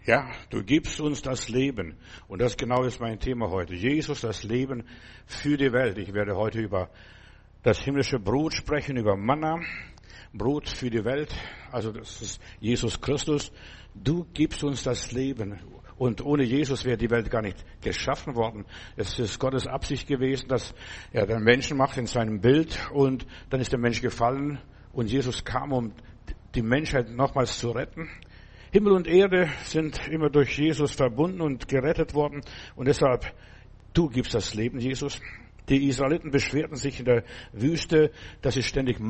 Ja, du gibst uns das Leben. Und das genau ist mein Thema heute. Jesus, das Leben für die Welt. Ich werde heute über das himmlische Brot sprechen, über Manna, Brot für die Welt. Also das ist Jesus Christus. Du gibst uns das Leben. Und ohne Jesus wäre die Welt gar nicht geschaffen worden. Es ist Gottes Absicht gewesen, dass er den Menschen macht in seinem Bild. Und dann ist der Mensch gefallen. Und Jesus kam, um die Menschheit nochmals zu retten. Himmel und Erde sind immer durch Jesus verbunden und gerettet worden. Und deshalb, du gibst das Leben, Jesus. Die Israeliten beschwerten sich in der Wüste, dass sie ständig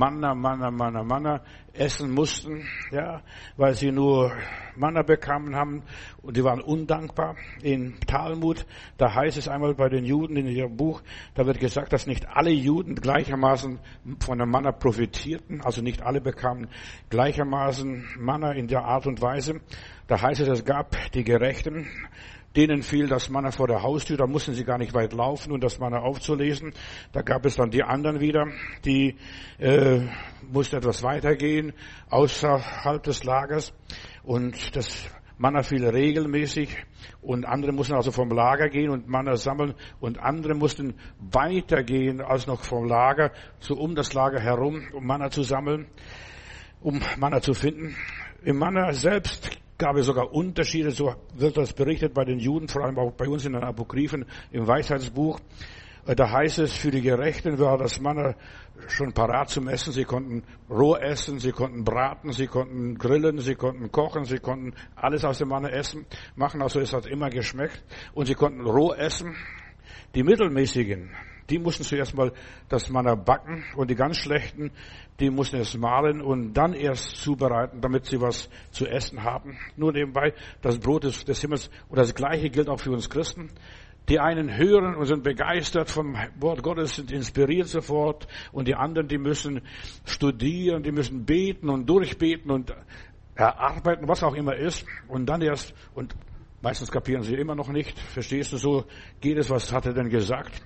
Manna essen mussten, ja, weil sie nur Manna bekommen haben und die waren undankbar. In Talmud, da heißt es einmal bei den Juden in ihrem Buch, da wird gesagt, dass nicht alle Juden gleichermaßen von der Manna profitierten, also nicht alle bekamen gleichermaßen Manna in der Art und Weise. Da heißt es gab die Gerechten, denen fiel das Manna vor der Haustür, da mussten sie gar nicht weit laufen, um das Manna aufzulesen. Da gab es dann die anderen wieder, die mussten etwas weitergehen, außerhalb des Lagers. Und das Manna fiel regelmäßig und andere mussten also vom Lager gehen und Manna sammeln und andere mussten weitergehen als noch vom Lager, so um das Lager herum, um Manna zu sammeln, um Manna zu finden. Im Manna selbst gab es sogar Unterschiede, so wird das berichtet bei den Juden, vor allem auch bei uns in den Apokryphen, im Weisheitsbuch. Da heißt es, für die Gerechten war das Manna schon parat zum Essen. Sie konnten roh essen, sie konnten braten, sie konnten grillen, sie konnten kochen, sie konnten alles aus dem Manna machen, also es hat immer geschmeckt. Und sie konnten roh essen. Die Mittelmäßigen, die mussten zuerst mal das Manna backen und die ganz Schlechten, die mussten es mahlen und dann erst zubereiten, damit sie was zu essen haben. Nur nebenbei, das Brot des Himmels und das Gleiche gilt auch für uns Christen. Die einen hören und sind begeistert vom Wort Gottes, sind inspiriert sofort und die anderen, die müssen studieren, die müssen beten und durchbeten und erarbeiten, was auch immer ist und dann erst, und meistens kapieren sie immer noch nicht, verstehst du, so geht es, was hat er denn gesagt?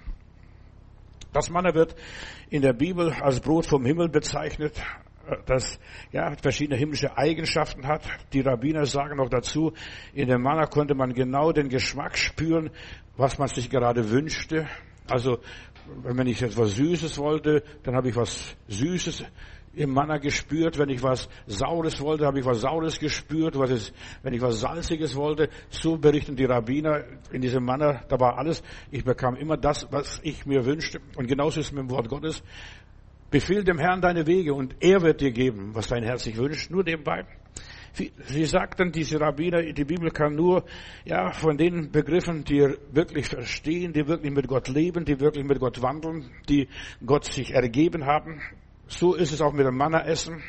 Das Manna wird in der Bibel als Brot vom Himmel bezeichnet, das verschiedene himmlische Eigenschaften hat. Die Rabbiner sagen noch dazu, in dem Manna konnte man genau den Geschmack spüren, was man sich gerade wünschte. Also wenn ich etwas Süßes wollte, dann habe ich was Süßes im Manna gespürt. Wenn ich was Saures wollte, habe ich was Saures gespürt. Wenn ich was Salziges wollte, so berichten die Rabbiner in diesem Manna, da war alles. Ich bekam immer das, was ich mir wünschte. Und genauso ist es mit dem Wort Gottes. Befiehl dem Herrn deine Wege und er wird dir geben, was dein Herz sich wünscht. Nur nebenbei. Sie sagten, diese Rabbiner, die Bibel kann nur, von den Begriffen, die wirklich verstehen, die wirklich mit Gott leben, die wirklich mit Gott wandeln, die Gott sich ergeben haben. So ist es auch mit dem Manna-Essen.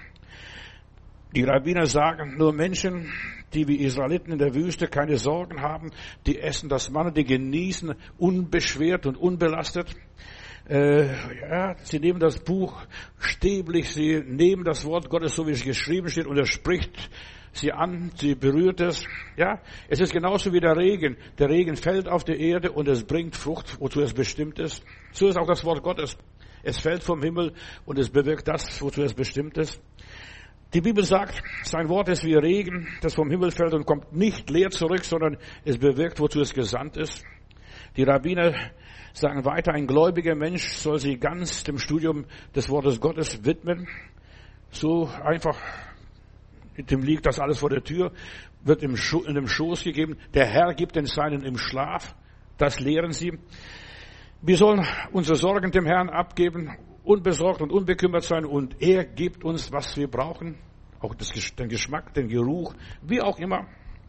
Die Rabbiner sagen, nur Menschen, die wie Israeliten in der Wüste keine Sorgen haben, die essen das Manna, die genießen unbeschwert und unbelastet. Sie nehmen das Buch stäblich, sie nehmen das Wort Gottes, so wie es geschrieben steht, und er spricht sie an, sie berührt es. Ja, es ist genauso wie der Regen. Der Regen fällt auf die Erde und es bringt Frucht, wozu es bestimmt ist. So ist auch das Wort Gottes. Es fällt vom Himmel und es bewirkt das, wozu es bestimmt ist. Die Bibel sagt, sein Wort ist wie Regen, das vom Himmel fällt und kommt nicht leer zurück, sondern es bewirkt, wozu es gesandt ist. Die Rabbiner sagen weiter, ein gläubiger Mensch soll sich ganz dem Studium des Wortes Gottes widmen. So einfach, dem liegt das alles vor der Tür, wird in dem Schoß gegeben. Der Herr gibt den Seinen im Schlaf. Das lehren sie. Wir sollen unsere Sorgen dem Herrn abgeben, unbesorgt und unbekümmert sein und er gibt uns, was wir brauchen. Auch den Geschmack, den Geruch, wie auch immer.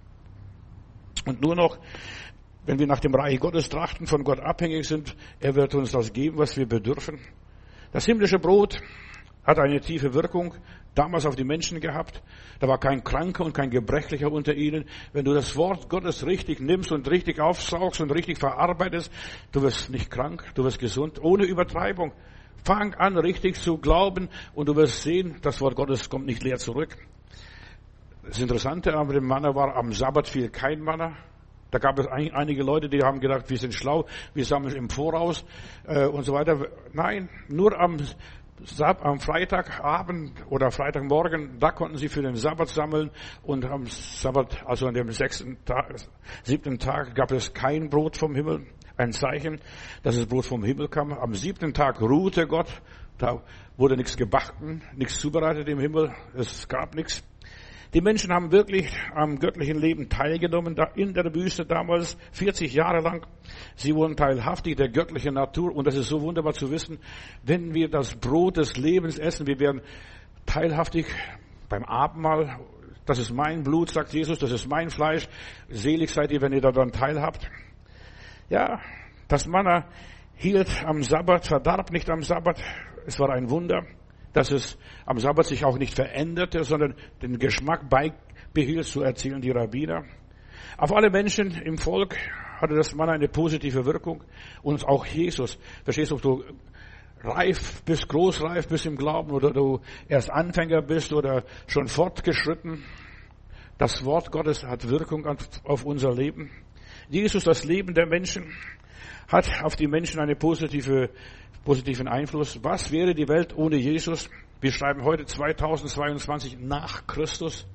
Und nur noch, wenn wir nach dem Reich Gottes trachten, von Gott abhängig sind, er wird uns das geben, was wir bedürfen. Das himmlische Brot hat eine tiefe Wirkung damals auf die Menschen gehabt. Da war kein Kranker und kein Gebrechlicher unter ihnen. Wenn du das Wort Gottes richtig nimmst und richtig aufsaugst und richtig verarbeitest, du wirst nicht krank, du wirst gesund, ohne Übertreibung. Fang an, richtig zu glauben und du wirst sehen, das Wort Gottes kommt nicht leer zurück. Das Interessante an dem Manna war, am Sabbat fiel kein Manna. Da gab es einige Leute, die haben gedacht, wir sind schlau, wir sammeln im Voraus und so weiter. Nein, nur am Am Freitagabend oder Freitagmorgen, da konnten sie für den Sabbat sammeln und am Sabbat, also an dem 7. Tag, gab es kein Brot vom Himmel. Ein Zeichen, dass das Brot vom Himmel kam. Am 7. Tag ruhte Gott. Da wurde nichts gebacken, nichts zubereitet im Himmel. Es gab nichts. Die Menschen haben wirklich am göttlichen Leben teilgenommen, in der Wüste damals, 40 Jahre lang. Sie wurden teilhaftig der göttlichen Natur. Und das ist so wunderbar zu wissen, wenn wir das Brot des Lebens essen, wir werden teilhaftig beim Abendmahl. Das ist mein Blut, sagt Jesus, das ist mein Fleisch. Selig seid ihr, wenn ihr daran teilhabt. Ja, das Manna hielt am Sabbat, verdarb nicht am Sabbat. Es war ein Wunder, dass es am Sabbat sich auch nicht veränderte, sondern den Geschmack beibehielt, so erzählen die Rabbiner. Auf alle Menschen im Volk hatte das Manna eine positive Wirkung und auch Jesus. Verstehst du, ob du reif bist, großreif bist im Glauben oder du erst Anfänger bist oder schon fortgeschritten. Das Wort Gottes hat Wirkung auf unser Leben. Jesus, das Leben der Menschen, hat auf die Menschen einen positiven Einfluss. Was wäre die Welt ohne Jesus? Wir schreiben heute 2022 nach Christus.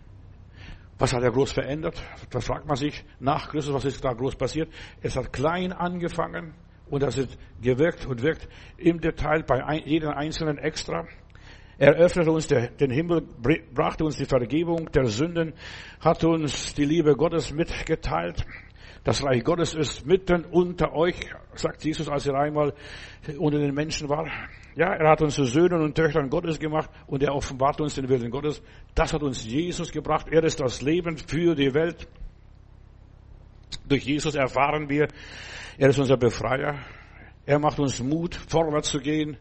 Was hat er groß verändert? Da fragt man sich, nach Christus, was ist da groß passiert? Es hat klein angefangen und das ist gewirkt und wirkt im Detail bei jedem Einzelnen extra. Er öffnete uns den Himmel, brachte uns die Vergebung der Sünden, hat uns die Liebe Gottes mitgeteilt. Das Reich Gottes ist mitten unter euch, sagt Jesus, als er einmal unter den Menschen war. Ja, er hat uns zu Söhnen und Töchtern Gottes gemacht und er offenbart uns den Willen Gottes. Das hat uns Jesus gebracht. Er ist das Leben für die Welt. Durch Jesus erfahren wir, er ist unser Befreier. Er macht uns Mut, vorwärts zu gehen,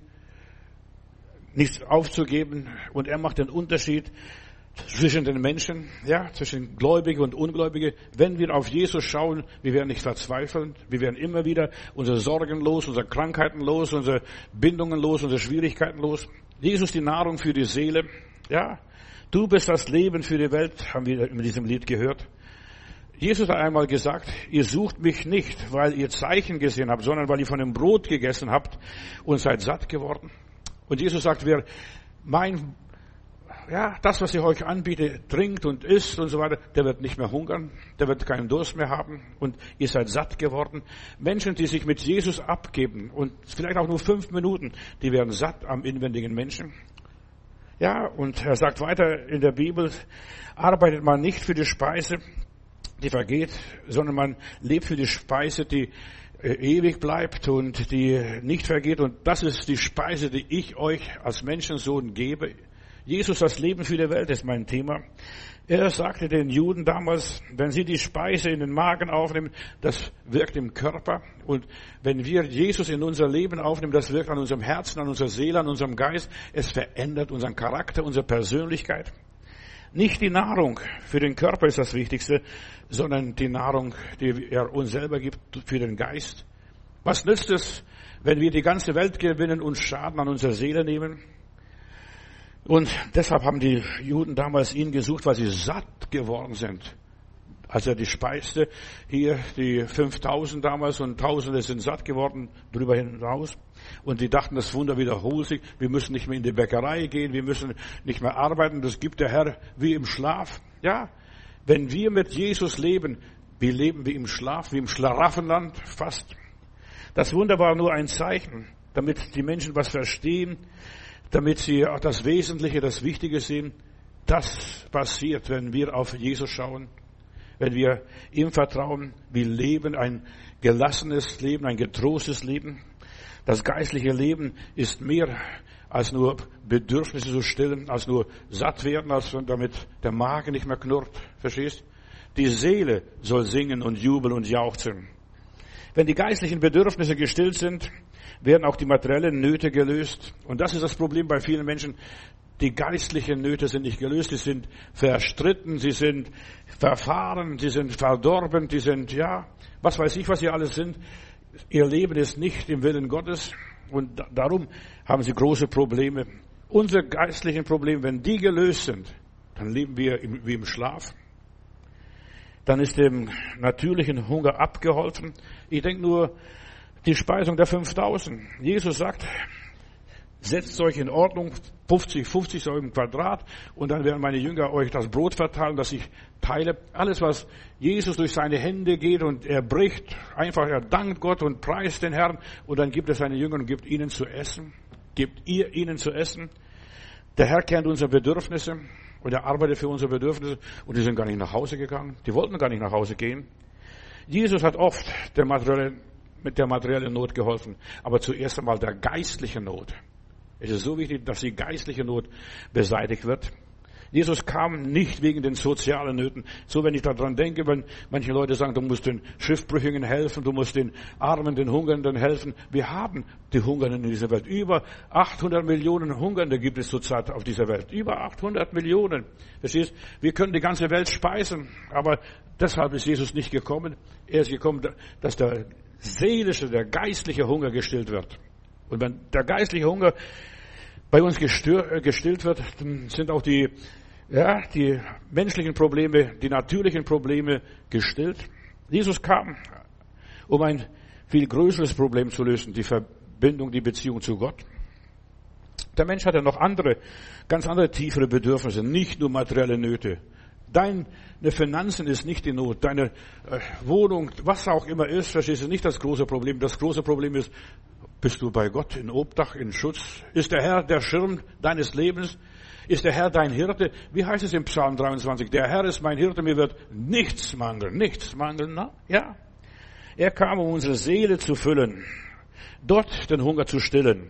nichts aufzugeben und er macht den Unterschied zwischen den Menschen, ja, zwischen Gläubige und Ungläubige. Wenn wir auf Jesus schauen, wir werden nicht verzweifeln, wir werden immer wieder unsere Sorgen los, unsere Krankheiten los, unsere Bindungen los, unsere Schwierigkeiten los. Jesus die Nahrung für die Seele, ja. Du bist das Leben für die Welt, haben wir in diesem Lied gehört. Jesus hat einmal gesagt, ihr sucht mich nicht, weil ihr Zeichen gesehen habt, sondern weil ihr von dem Brot gegessen habt und seid satt geworden. Und Jesus sagt, wer das, was ich euch anbiete, trinkt und isst und so weiter, der wird nicht mehr hungern, der wird keinen Durst mehr haben und ihr seid satt geworden. Menschen, die sich mit Jesus abgeben und vielleicht auch nur 5 Minuten, die werden satt am inwendigen Menschen. Ja, und er sagt weiter in der Bibel, arbeitet man nicht für die Speise, die vergeht, sondern man lebt für die Speise, die ewig bleibt und die nicht vergeht. Und das ist die Speise, die ich euch als Menschensohn gebe. Jesus, das Leben für die Welt ist mein Thema. Er sagte den Juden damals, wenn sie die Speise in den Magen aufnehmen, das wirkt im Körper. Und wenn wir Jesus in unser Leben aufnehmen, das wirkt an unserem Herzen, an unserer Seele, an unserem Geist. Es verändert unseren Charakter, unsere Persönlichkeit. Nicht die Nahrung für den Körper ist das Wichtigste, sondern die Nahrung, die er uns selber gibt für den Geist. Was nützt es, wenn wir die ganze Welt gewinnen und Schaden an unserer Seele nehmen? Und deshalb haben die Juden damals ihn gesucht, weil sie satt geworden sind. Als er die speiste, hier die 5000 damals und Tausende sind satt geworden, drüber hinaus. Und die dachten, das Wunder wiederholt sich. Wir müssen nicht mehr in die Bäckerei gehen, wir müssen nicht mehr arbeiten. Das gibt der Herr wie im Schlaf. Ja, wenn wir mit Jesus leben, wir leben wie im Schlaf, wie im Schlaraffenland fast. Das Wunder war nur ein Zeichen, damit die Menschen was verstehen, damit sie auch das Wesentliche, das Wichtige sehen. Das passiert, wenn wir auf Jesus schauen, wenn wir ihm vertrauen. Wir leben ein gelassenes Leben, ein getrostes Leben. Das geistliche Leben ist mehr als nur Bedürfnisse zu stillen, als nur satt werden, als damit der Magen nicht mehr knurrt. Verstehst? Die Seele soll singen und jubeln und jauchzen. Wenn die geistlichen Bedürfnisse gestillt sind, werden auch die materiellen Nöte gelöst. Und das ist das Problem bei vielen Menschen. Die geistlichen Nöte sind nicht gelöst, sie sind verstritten, sie sind verfahren, sie sind verdorben, die sind, was weiß ich, was sie alles sind. Ihr Leben ist nicht im Willen Gottes und darum haben sie große Probleme. Unsere geistlichen Probleme, wenn die gelöst sind, dann leben wir wie im Schlaf. Dann ist dem natürlichen Hunger abgeholfen. Ich denke nur, die Speisung der 5000. Jesus sagt, setzt euch in Ordnung, 50 so im Quadrat, und dann werden meine Jünger euch das Brot verteilen, das ich teile. Alles, was Jesus durch seine Hände geht und er bricht, einfach er dankt Gott und preist den Herrn, und dann gibt er seine Jünger und gibt ihnen zu essen. Gebt ihr ihnen zu essen. Der Herr kennt unsere Bedürfnisse und er arbeitet für unsere Bedürfnisse, und die sind gar nicht nach Hause gegangen. Die wollten gar nicht nach Hause gehen. Jesus hat oft mit der materiellen Not geholfen, aber zuerst einmal der geistlichen Not. Es ist so wichtig, dass die geistliche Not beseitigt wird. Jesus kam nicht wegen den sozialen Nöten. So, wenn ich daran denke, wenn manche Leute sagen, du musst den Schiffbrüchigen helfen, du musst den Armen, den Hungernden helfen. Wir haben die Hungernden in dieser Welt. Über 800 Millionen Hungernde gibt es zurzeit auf dieser Welt. Über 800 Millionen. Verstehst? Wir können die ganze Welt speisen, aber deshalb ist Jesus nicht gekommen. Er ist gekommen, dass der seelische, der geistliche Hunger gestillt wird. Und wenn der geistliche Hunger bei uns gestillt wird, dann sind auch die menschlichen Probleme, die natürlichen Probleme gestillt. Jesus kam, um ein viel größeres Problem zu lösen, die Verbindung, die Beziehung zu Gott. Der Mensch hat ja noch ganz andere tiefere Bedürfnisse, nicht nur materielle Nöte. Deine Finanzen ist nicht die Not, deine Wohnung, was auch immer ist, verstehst du, nicht das große Problem. Das große Problem ist, bist du bei Gott in Obdach, in Schutz? Ist der Herr der Schirm deines Lebens? Ist der Herr dein Hirte? Wie heißt es im Psalm 23? Der Herr ist mein Hirte, mir wird nichts mangeln. Na? Ja. Er kam, um unsere Seele zu füllen, dort den Hunger zu stillen.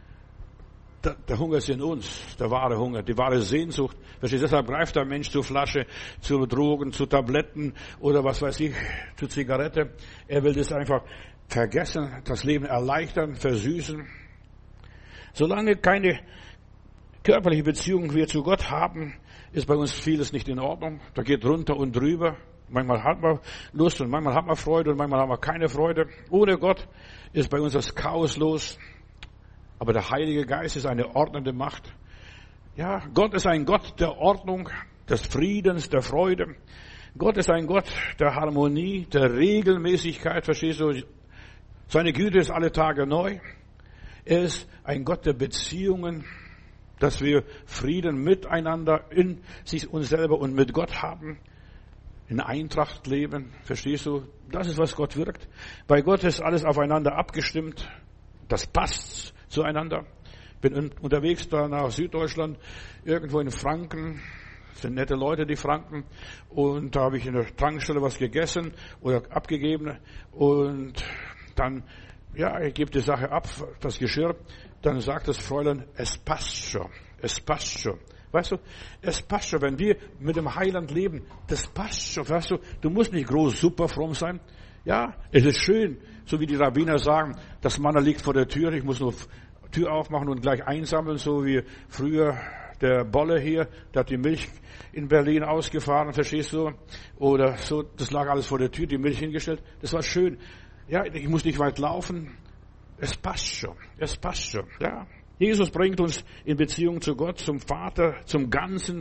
Der Hunger ist in uns, der wahre Hunger, die wahre Sehnsucht. Verstehst du? Deshalb greift der Mensch zur Flasche, zu Drogen, zu Tabletten oder was weiß ich, zu Zigarette. Er will das einfach vergessen, das Leben erleichtern, versüßen. Solange keine körperliche Beziehung wir zu Gott haben, ist bei uns vieles nicht in Ordnung. Da geht runter und drüber. Manchmal hat man Lust und manchmal hat man Freude und manchmal haben wir keine Freude. Ohne Gott ist bei uns das Chaos los. Aber der Heilige Geist ist eine ordnende Macht. Ja, Gott ist ein Gott der Ordnung, des Friedens, der Freude. Gott ist ein Gott der Harmonie, der Regelmäßigkeit, verstehst du? Seine Güte ist alle Tage neu. Er ist ein Gott der Beziehungen, dass wir Frieden miteinander in sich, uns selber und mit Gott haben. In Eintracht leben, verstehst du? Das ist, was Gott wirkt. Bei Gott ist alles aufeinander abgestimmt. Das passt zueinander. Bin unterwegs da nach Süddeutschland, irgendwo in Franken. Das sind nette Leute, die Franken. Und da habe ich in der Tankstelle was gegessen oder abgegeben. Und dann, ich gebe die Sache ab, das Geschirr. Dann sagt das Fräulein, es passt schon. Es passt schon. Weißt du, es passt schon, wenn wir mit dem Heiland leben, das passt schon, weißt du, du musst nicht groß super fromm sein. Ja, es ist schön, so wie die Rabbiner sagen, das Manna liegt vor der Tür, ich muss nur Tür aufmachen und gleich einsammeln, so wie früher der Bolle hier, der hat die Milch in Berlin ausgefahren, verstehst du? Oder so, das lag alles vor der Tür, die Milch hingestellt, das war schön. Ja, ich muss nicht weit laufen, es passt schon, ja. Jesus bringt uns in Beziehung zu Gott, zum Vater, zum Ganzen.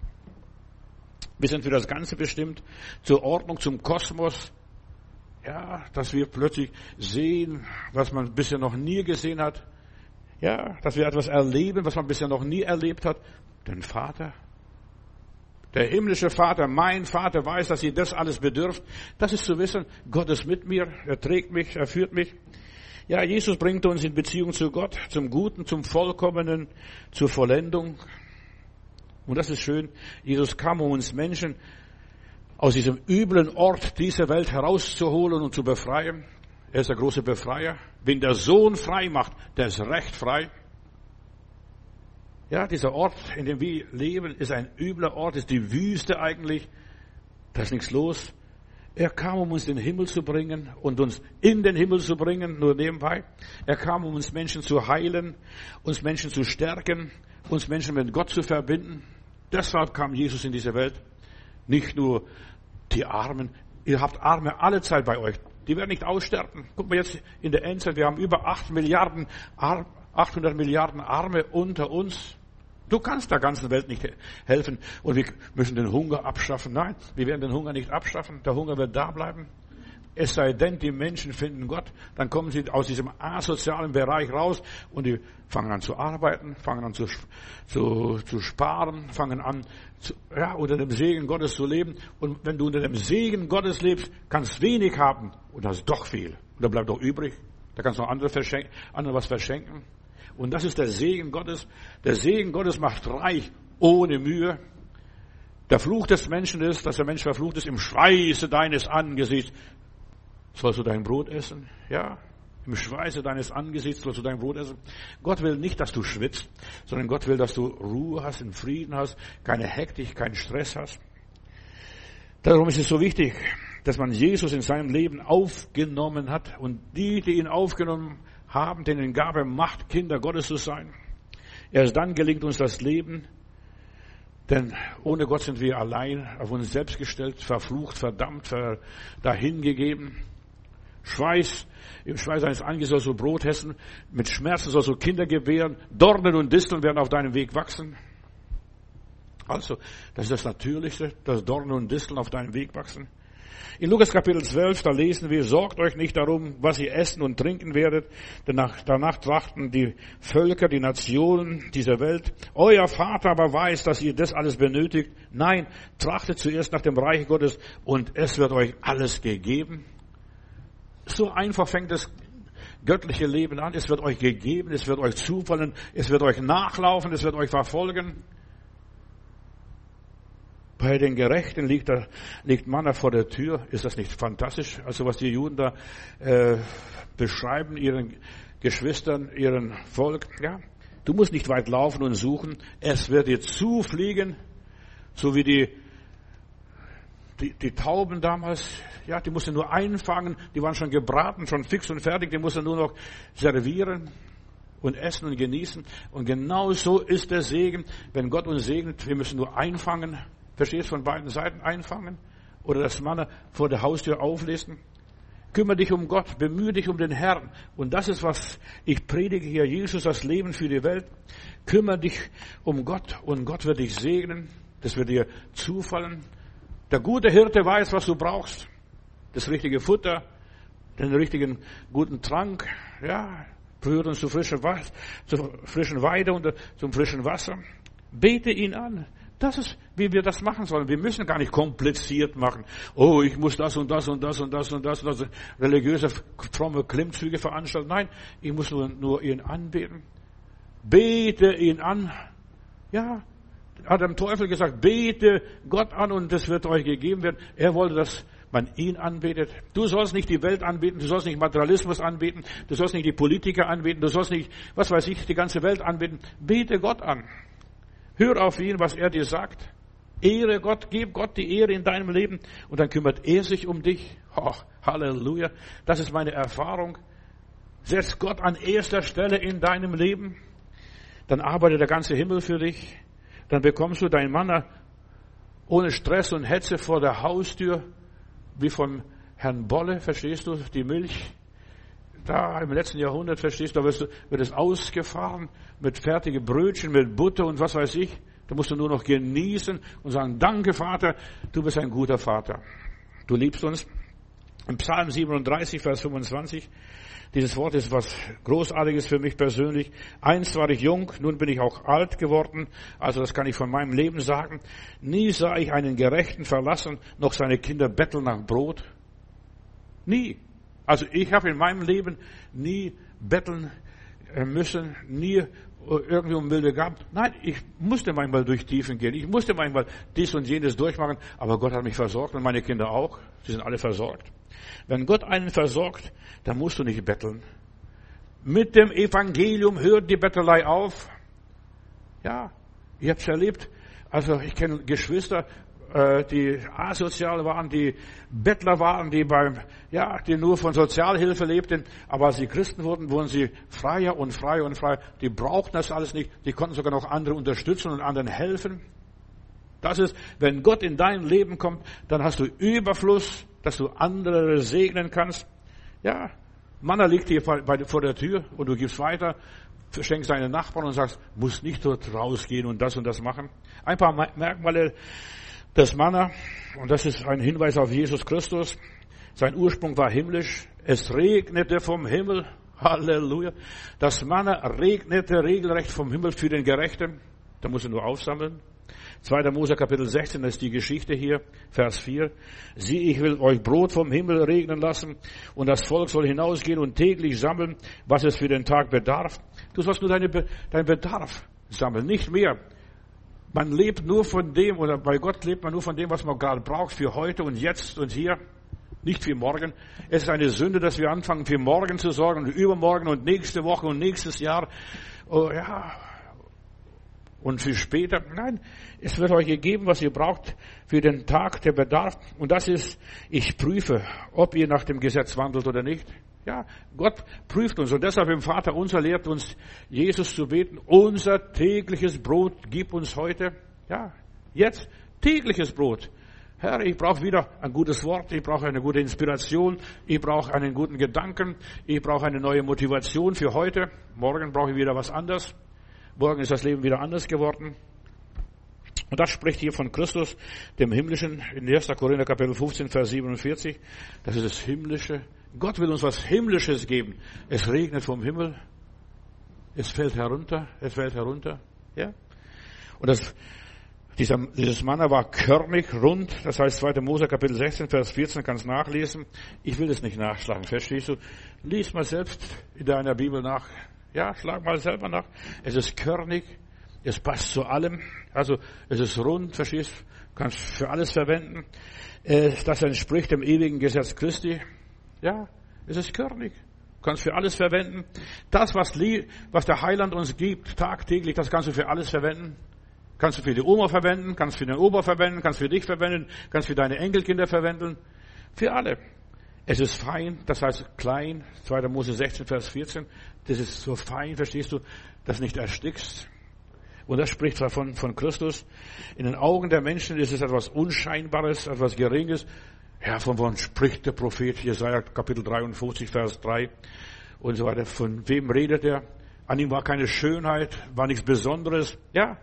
Wir sind für das Ganze bestimmt, zur Ordnung, zum Kosmos. Ja, dass wir plötzlich sehen, was man bisher noch nie gesehen hat. Ja, dass wir etwas erleben, was man bisher noch nie erlebt hat. Den Vater. Der himmlische Vater, mein Vater weiß, dass ihr das alles bedürft. Das ist zu wissen, Gott ist mit mir, er trägt mich, er führt mich. Ja, Jesus bringt uns in Beziehung zu Gott, zum Guten, zum Vollkommenen, zur Vollendung. Und das ist schön. Jesus kam, um uns Menschen aus diesem üblen Ort dieser Welt herauszuholen und zu befreien. Er ist der große Befreier. Wenn der Sohn frei macht, der ist recht frei. Ja, dieser Ort, in dem wir leben, ist ein übler Ort, ist die Wüste eigentlich. Da ist nichts los. Er kam, um uns in den Himmel zu bringen und uns in den Himmel zu bringen, nur nebenbei. Er kam, um uns Menschen zu heilen, uns Menschen zu stärken, uns Menschen mit Gott zu verbinden. Deshalb kam Jesus in diese Welt. Nicht nur die Armen. Ihr habt Arme alle Zeit bei euch. Die werden nicht aussterben. Guck mal jetzt in der Endzeit, wir haben über 800 Milliarden Arme unter uns. Du kannst der ganzen Welt nicht helfen und wir müssen den Hunger abschaffen. Nein, wir werden den Hunger nicht abschaffen. Der Hunger wird da bleiben. Es sei denn, die Menschen finden Gott, dann kommen sie aus diesem asozialen Bereich raus und die fangen an zu arbeiten, fangen an zu sparen, fangen an, unter dem Segen Gottes zu leben. Und wenn du unter dem Segen Gottes lebst, kannst wenig haben und hast doch viel. Und da bleibt doch übrig. Da kannst du noch andere was verschenken. Und das ist der Segen Gottes. Der Segen Gottes macht reich ohne Mühe. Der Fluch des Menschen ist, dass der Mensch verflucht ist, im Schweiße deines Angesichts sollst du dein Brot essen. Ja, im Schweiße deines Angesichts sollst du dein Brot essen. Gott will nicht, dass du schwitzt, sondern Gott will, dass du Ruhe hast, einen Frieden hast, keine Hektik, keinen Stress hast. Darum ist es so wichtig, dass man Jesus in seinem Leben aufgenommen hat und die ihn aufgenommen haben, denen gab er Macht, Kinder Gottes zu sein. Erst dann gelingt uns das Leben, denn ohne Gott sind wir allein, auf uns selbst gestellt, verflucht, verdammt, dahingegeben. Im Schweiß seines Angesichts sollst du Brot essen, mit Schmerzen sollst du Kinder gebären, Dornen und Disteln werden auf deinem Weg wachsen. Also, das ist das Natürlichste, dass Dornen und Disteln auf deinem Weg wachsen. In Lukas Kapitel 12, da lesen wir, sorgt euch nicht darum, was ihr essen und trinken werdet, denn danach trachten die Völker, die Nationen dieser Welt. Euer Vater aber weiß, dass ihr das alles benötigt. Nein, trachtet zuerst nach dem Reich Gottes und es wird euch alles gegeben. So einfach fängt das göttliche Leben an. Es wird euch gegeben, es wird euch zufallen, es wird euch nachlaufen, es wird euch verfolgen. Bei den Gerechten liegt Manna vor der Tür. Ist das nicht fantastisch? Also was die Juden da beschreiben, ihren Geschwistern, ihren Volk. Ja, du musst nicht weit laufen und suchen. Es wird dir zufliegen, so wie die Tauben damals. Ja, die mussten nur einfangen. Die waren schon gebraten, schon fix und fertig. Die mussten nur noch servieren und essen und genießen. Und genau so ist der Segen. Wenn Gott uns segnet, wir müssen nur einfangen. Verstehst, von beiden Seiten einfangen oder das Manna vor der Haustür auflisten. Kümmere dich um Gott, bemühe dich um den Herrn. Und das ist, was ich predige hier, Jesus, das Leben für die Welt. Kümmere dich um Gott und Gott wird dich segnen. Das wird dir zufallen. Der gute Hirte weiß, was du brauchst. Das richtige Futter, den richtigen guten Trank, ja, führt uns zur frischen Weide und zum frischen Wasser. Bete ihn an. Das ist, wie wir das machen sollen. Wir müssen gar nicht kompliziert machen. Oh, ich muss das und das und das und das und das und das religiöse, fromme Klimmzüge veranstalten. Nein, ich muss nur ihn anbeten. Bete ihn an. Ja, hat dem Teufel gesagt, bete Gott an und das wird euch gegeben werden. Er wollte, dass man ihn anbetet. Du sollst nicht die Welt anbeten, du sollst nicht Materialismus anbeten, du sollst nicht die Politiker anbeten, du sollst nicht, was weiß ich, die ganze Welt anbeten. Bete Gott an. Hör auf ihn, was er dir sagt. Ehre Gott, gib Gott die Ehre in deinem Leben und dann kümmert er sich um dich. Oh, Halleluja. Das ist meine Erfahrung. Setz Gott an erster Stelle in deinem Leben. Dann arbeitet der ganze Himmel für dich. Dann bekommst du dein Manna ohne Stress und Hetze vor der Haustür, wie vom Herrn Bolle, verstehst du, die Milch. Da im letzten Jahrhundert, verstehst du, wird es ausgefahren mit fertigen Brötchen, mit Butter und was weiß ich. Da musst du nur noch genießen und sagen, danke Vater, du bist ein guter Vater. Du liebst uns. Im Psalm 37, Vers 25, dieses Wort ist was Großartiges für mich persönlich. Einst war ich jung, nun bin ich auch alt geworden. Also das kann ich von meinem Leben sagen. Nie sah ich einen Gerechten verlassen, noch seine Kinder betteln nach Brot. Nie. Also ich habe in meinem Leben nie betteln müssen, nie irgendwie um Milde gehabt. Nein, ich musste manchmal durch Tiefen gehen. Ich musste manchmal dies und jenes durchmachen. Aber Gott hat mich versorgt und meine Kinder auch. Sie sind alle versorgt. Wenn Gott einen versorgt, dann musst du nicht betteln. Mit dem Evangelium hört die Bettelei auf. Ja, ich habe es erlebt. Also ich kenne Geschwister, die asozial waren, die Bettler waren, die nur von Sozialhilfe lebten, aber als sie Christen wurden sie freier und freier und freier. Die brauchten das alles nicht. Die konnten sogar noch andere unterstützen und anderen helfen. Das ist, wenn Gott in dein Leben kommt, dann hast du Überfluss, dass du andere segnen kannst. Ja, Manna liegt hier vor der Tür und du gibst weiter, schenkst deinen Nachbarn und sagst, muss nicht dort rausgehen und das machen. Ein paar Merkmale des Manna, und das ist ein Hinweis auf Jesus Christus. Sein Ursprung war himmlisch. Es regnete vom Himmel. Halleluja. Das Manna regnete regelrecht vom Himmel für den Gerechten. Da muss er nur aufsammeln. 2. Mose Kapitel 16, das ist die Geschichte hier, Vers 4. Sieh, ich will euch Brot vom Himmel regnen lassen und das Volk soll hinausgehen und täglich sammeln, was es für den Tag bedarf. Du sollst nur deinen Bedarf sammeln, nicht mehr. Man lebt nur von dem, oder bei Gott lebt man nur von dem, was man gerade braucht für heute und jetzt und hier, nicht für morgen. Es ist eine Sünde, dass wir anfangen, für morgen zu sorgen und übermorgen und nächste Woche und nächstes Jahr. Oh ja. Und für später, nein, es wird euch gegeben, was ihr braucht für den Tag, der Bedarf. Und das ist, ich prüfe, ob ihr nach dem Gesetz wandelt oder nicht. Ja, Gott prüft uns. Und deshalb im Vater unser lehrt uns, Jesus zu beten. Unser tägliches Brot gib uns heute. Ja, jetzt tägliches Brot. Herr, ich brauche wieder ein gutes Wort. Ich brauche eine gute Inspiration. Ich brauche einen guten Gedanken. Ich brauche eine neue Motivation für heute. Morgen brauche ich wieder was anderes. Morgen ist das Leben wieder anders geworden. Und das spricht hier von Christus, dem Himmlischen, in 1. Korinther Kapitel 15, Vers 47. Das ist das Himmlische. Gott will uns was Himmlisches geben. Es regnet vom Himmel. Es fällt herunter. Es fällt herunter. Ja. Und dieses Manna war körnig, rund. Das heißt 2. Mose Kapitel 16, Vers 14, kannst nachlesen. Ich will es nicht nachschlagen. Verstehst du? Lies mal selbst in deiner Bibel nach. Ja, schlag mal selber nach. Es ist körnig, es passt zu allem. Also es ist rund, verstehst du? Kannst für alles verwenden. Das entspricht dem ewigen Gesetz Christi. Ja, es ist körnig. Kannst für alles verwenden. Das, was der Heiland uns gibt, tagtäglich, das kannst du für alles verwenden. Kannst du für die Oma verwenden, kannst für den Opa verwenden, kannst für dich verwenden, kannst für deine Enkelkinder verwenden. Für alle. Es ist fein, das heißt klein, 2. Mose 16, Vers 14. Das ist so fein, verstehst du, dass du nicht erstickst. Und das spricht von Christus. In den Augen der Menschen ist es etwas Unscheinbares, etwas Geringes. Ja, von wann spricht der Prophet Jesaja, Kapitel 53, Vers 3 und so weiter. Von wem redet er? An ihm war keine Schönheit, war nichts Besonderes. Ja,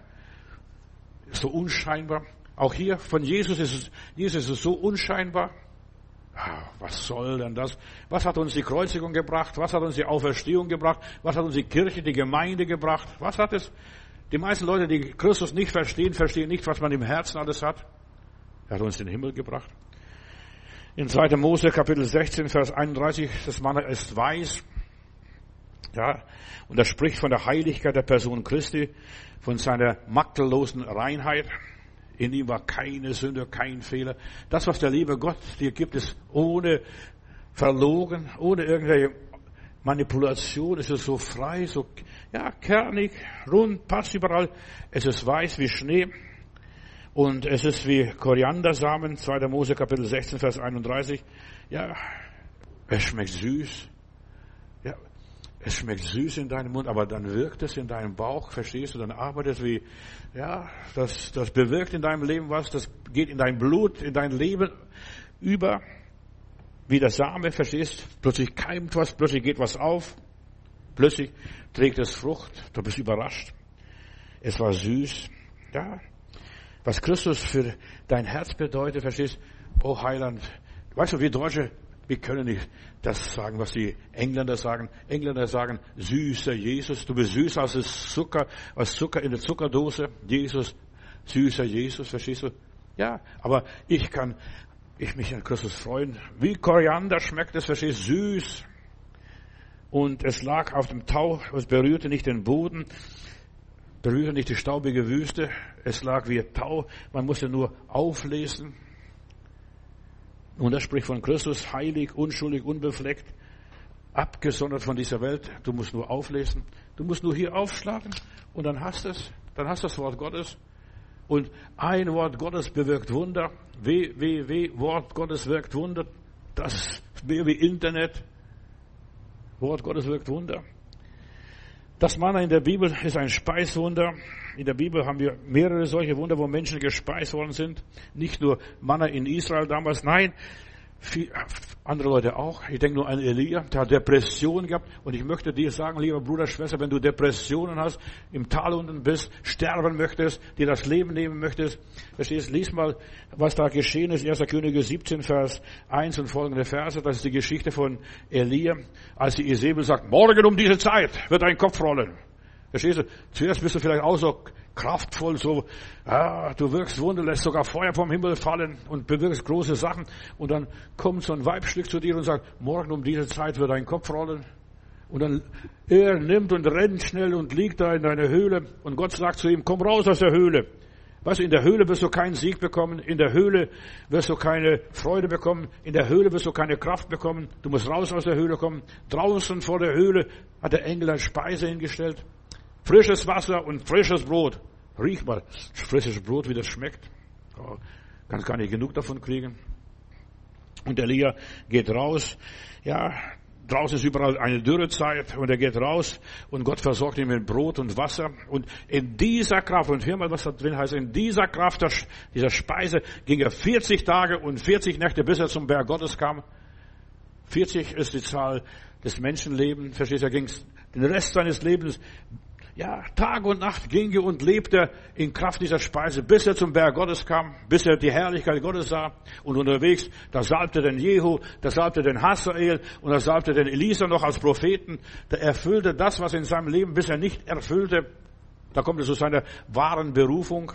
so unscheinbar. Auch hier von Jesus ist es so unscheinbar. Was soll denn das? Was hat uns die Kreuzigung gebracht? Was hat uns die Auferstehung gebracht? Was hat uns die Kirche, die Gemeinde gebracht? Was hat es? Die meisten Leute, die Christus nicht verstehen nicht, was man im Herzen alles hat. Er hat uns den Himmel gebracht. In 2. Mose, Kapitel 16, Vers 31, das Manna ist weiß. Ja, und das spricht von der Heiligkeit der Person Christi, von seiner makellosen Reinheit. In ihm war keine Sünde, kein Fehler. Das, was der liebe Gott dir gibt, ist ohne verlogen, ohne irgendwelche Manipulation. Es ist so frei, so, ja, kernig, rund, passt überall. Es ist weiß wie Schnee. Und es ist wie Koriandersamen, 2. Mose Kapitel 16, Vers 31. Ja, es schmeckt süß. Ja, es schmeckt süß in deinem Mund, aber dann wirkt es in deinem Bauch, verstehst du? Dann arbeitet es wie, ja, das bewirkt in deinem Leben was, das geht in dein Blut, in dein Leben über, wie der Same, verstehst? Plötzlich keimt was, plötzlich geht was auf, plötzlich trägt es Frucht, du bist überrascht. Es war süß, ja. Was Christus für dein Herz bedeutet, verstehst? Oh Heiland, weißt du, wir Deutsche, wir können nicht das sagen, was die Engländer sagen. Engländer sagen, süßer Jesus, du bist süßer als Zucker in der Zuckerdose. Jesus, süßer Jesus, verstehst du? Ja, aber ich mich an Christus freuen. Wie Koriander schmeckt es, verstehst du? Süß. Und es lag auf dem Tau, es berührte nicht den Boden, berührte nicht die staubige Wüste. Es lag wie Tau, man musste nur auflesen. Und das spricht von Christus, heilig, unschuldig, unbefleckt, abgesondert von dieser Welt. Du musst nur auflesen. Du musst nur hier aufschlagen und dann hast du es. Dann hast du das Wort Gottes. Und ein Wort Gottes bewirkt Wunder. Wort Gottes wirkt Wunder. Das ist mehr wie Internet. Wort Gottes wirkt Wunder. Das Manna in der Bibel ist ein Speiswunder. In der Bibel haben wir mehrere solche Wunder, wo Menschen gespeist worden sind. Nicht nur Manna in Israel damals. Nein, Andere Leute auch. Ich denke nur an Elia, der hat Depressionen gehabt. Und ich möchte dir sagen, lieber Bruder, Schwester, wenn du Depressionen hast, im Tal unten bist, sterben möchtest, dir das Leben nehmen möchtest, verstehst, lies mal, was da geschehen ist. 1. Könige 17, Vers 1 und folgende Verse. Das ist die Geschichte von Elia, als die Isabel sagt, morgen um diese Zeit wird dein Kopf rollen. Verstehst du? Zuerst bist du vielleicht auch so kraftvoll, so, du wirkst Wunder, lässt sogar Feuer vom Himmel fallen und bewirkst große Sachen. Und dann kommt so ein Weibstück zu dir und sagt, morgen um diese Zeit wird dein Kopf rollen. Und dann, er nimmt und rennt schnell und liegt da in deiner Höhle. Und Gott sagt zu ihm, komm raus aus der Höhle. Weißt du, in der Höhle wirst du keinen Sieg bekommen. In der Höhle wirst du keine Freude bekommen. In der Höhle wirst du keine Kraft bekommen. Du musst raus aus der Höhle kommen. Draußen vor der Höhle hat der Engel eine Speise hingestellt. Frisches Wasser und frisches Brot. Riech mal, frisches Brot, wie das schmeckt. Oh, kannst gar nicht genug davon kriegen. Und Elia geht raus. Ja, draußen ist überall eine Dürrezeit und er geht raus und Gott versorgt ihn mit Brot und Wasser. Und in dieser Kraft, und hör mal, was da drin heißt, in dieser Kraft dieser Speise ging er 40 Tage und 40 Nächte, bis er zum Berg Gottes kam. 40 ist die Zahl des Menschenlebens. Verstehst du, er ging den Rest seines Lebens, ja, Tag und Nacht ging er und lebte in Kraft dieser Speise, bis er zum Berg Gottes kam, bis er die Herrlichkeit Gottes sah. Und unterwegs, da salbte den Jehu, da salbte den Hazael und da salbte den Elisa noch als Propheten. Da erfüllte das, was in seinem Leben bisher nicht erfüllte. Da kommt er zu seiner wahren Berufung.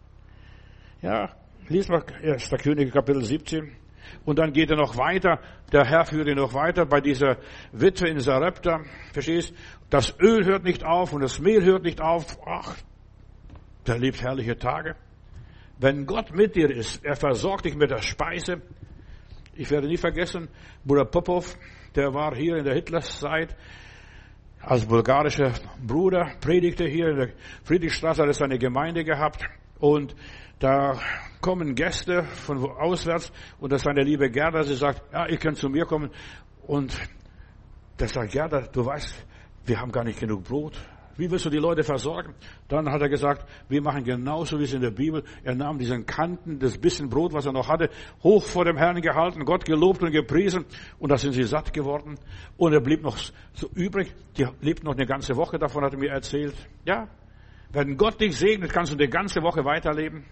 Ja, lies mal 1. Könige Kapitel 17. Und dann geht er noch weiter. Der Herr führt ihn noch weiter bei dieser Witwe in Sarepta. Verstehst? Das Öl hört nicht auf und das Mehl hört nicht auf. Ach, der lebt herrliche Tage. Wenn Gott mit dir ist, er versorgt dich mit der Speise. Ich werde nie vergessen, Bruder Popov, der war hier in der Hitlerzeit als bulgarischer Bruder, predigte hier in der Friedrichstraße, hat er seine Gemeinde gehabt. Und da kommen Gäste von auswärts und das ist seine liebe Gerda, sie sagt, ja, ihr könnt zu mir kommen. Und der sagt, Gerda, du weißt, wir haben gar nicht genug Brot. Wie willst du die Leute versorgen? Dann hat er gesagt, wir machen genauso wie es in der Bibel. Er nahm diesen Kanten, das bisschen Brot, was er noch hatte, hoch vor dem Herrn gehalten, Gott gelobt und gepriesen. Und da sind sie satt geworden. Und er blieb noch so übrig. Die lebten noch eine ganze Woche, davon hat er mir erzählt. Ja, wenn Gott dich segnet, kannst du eine ganze Woche weiterleben.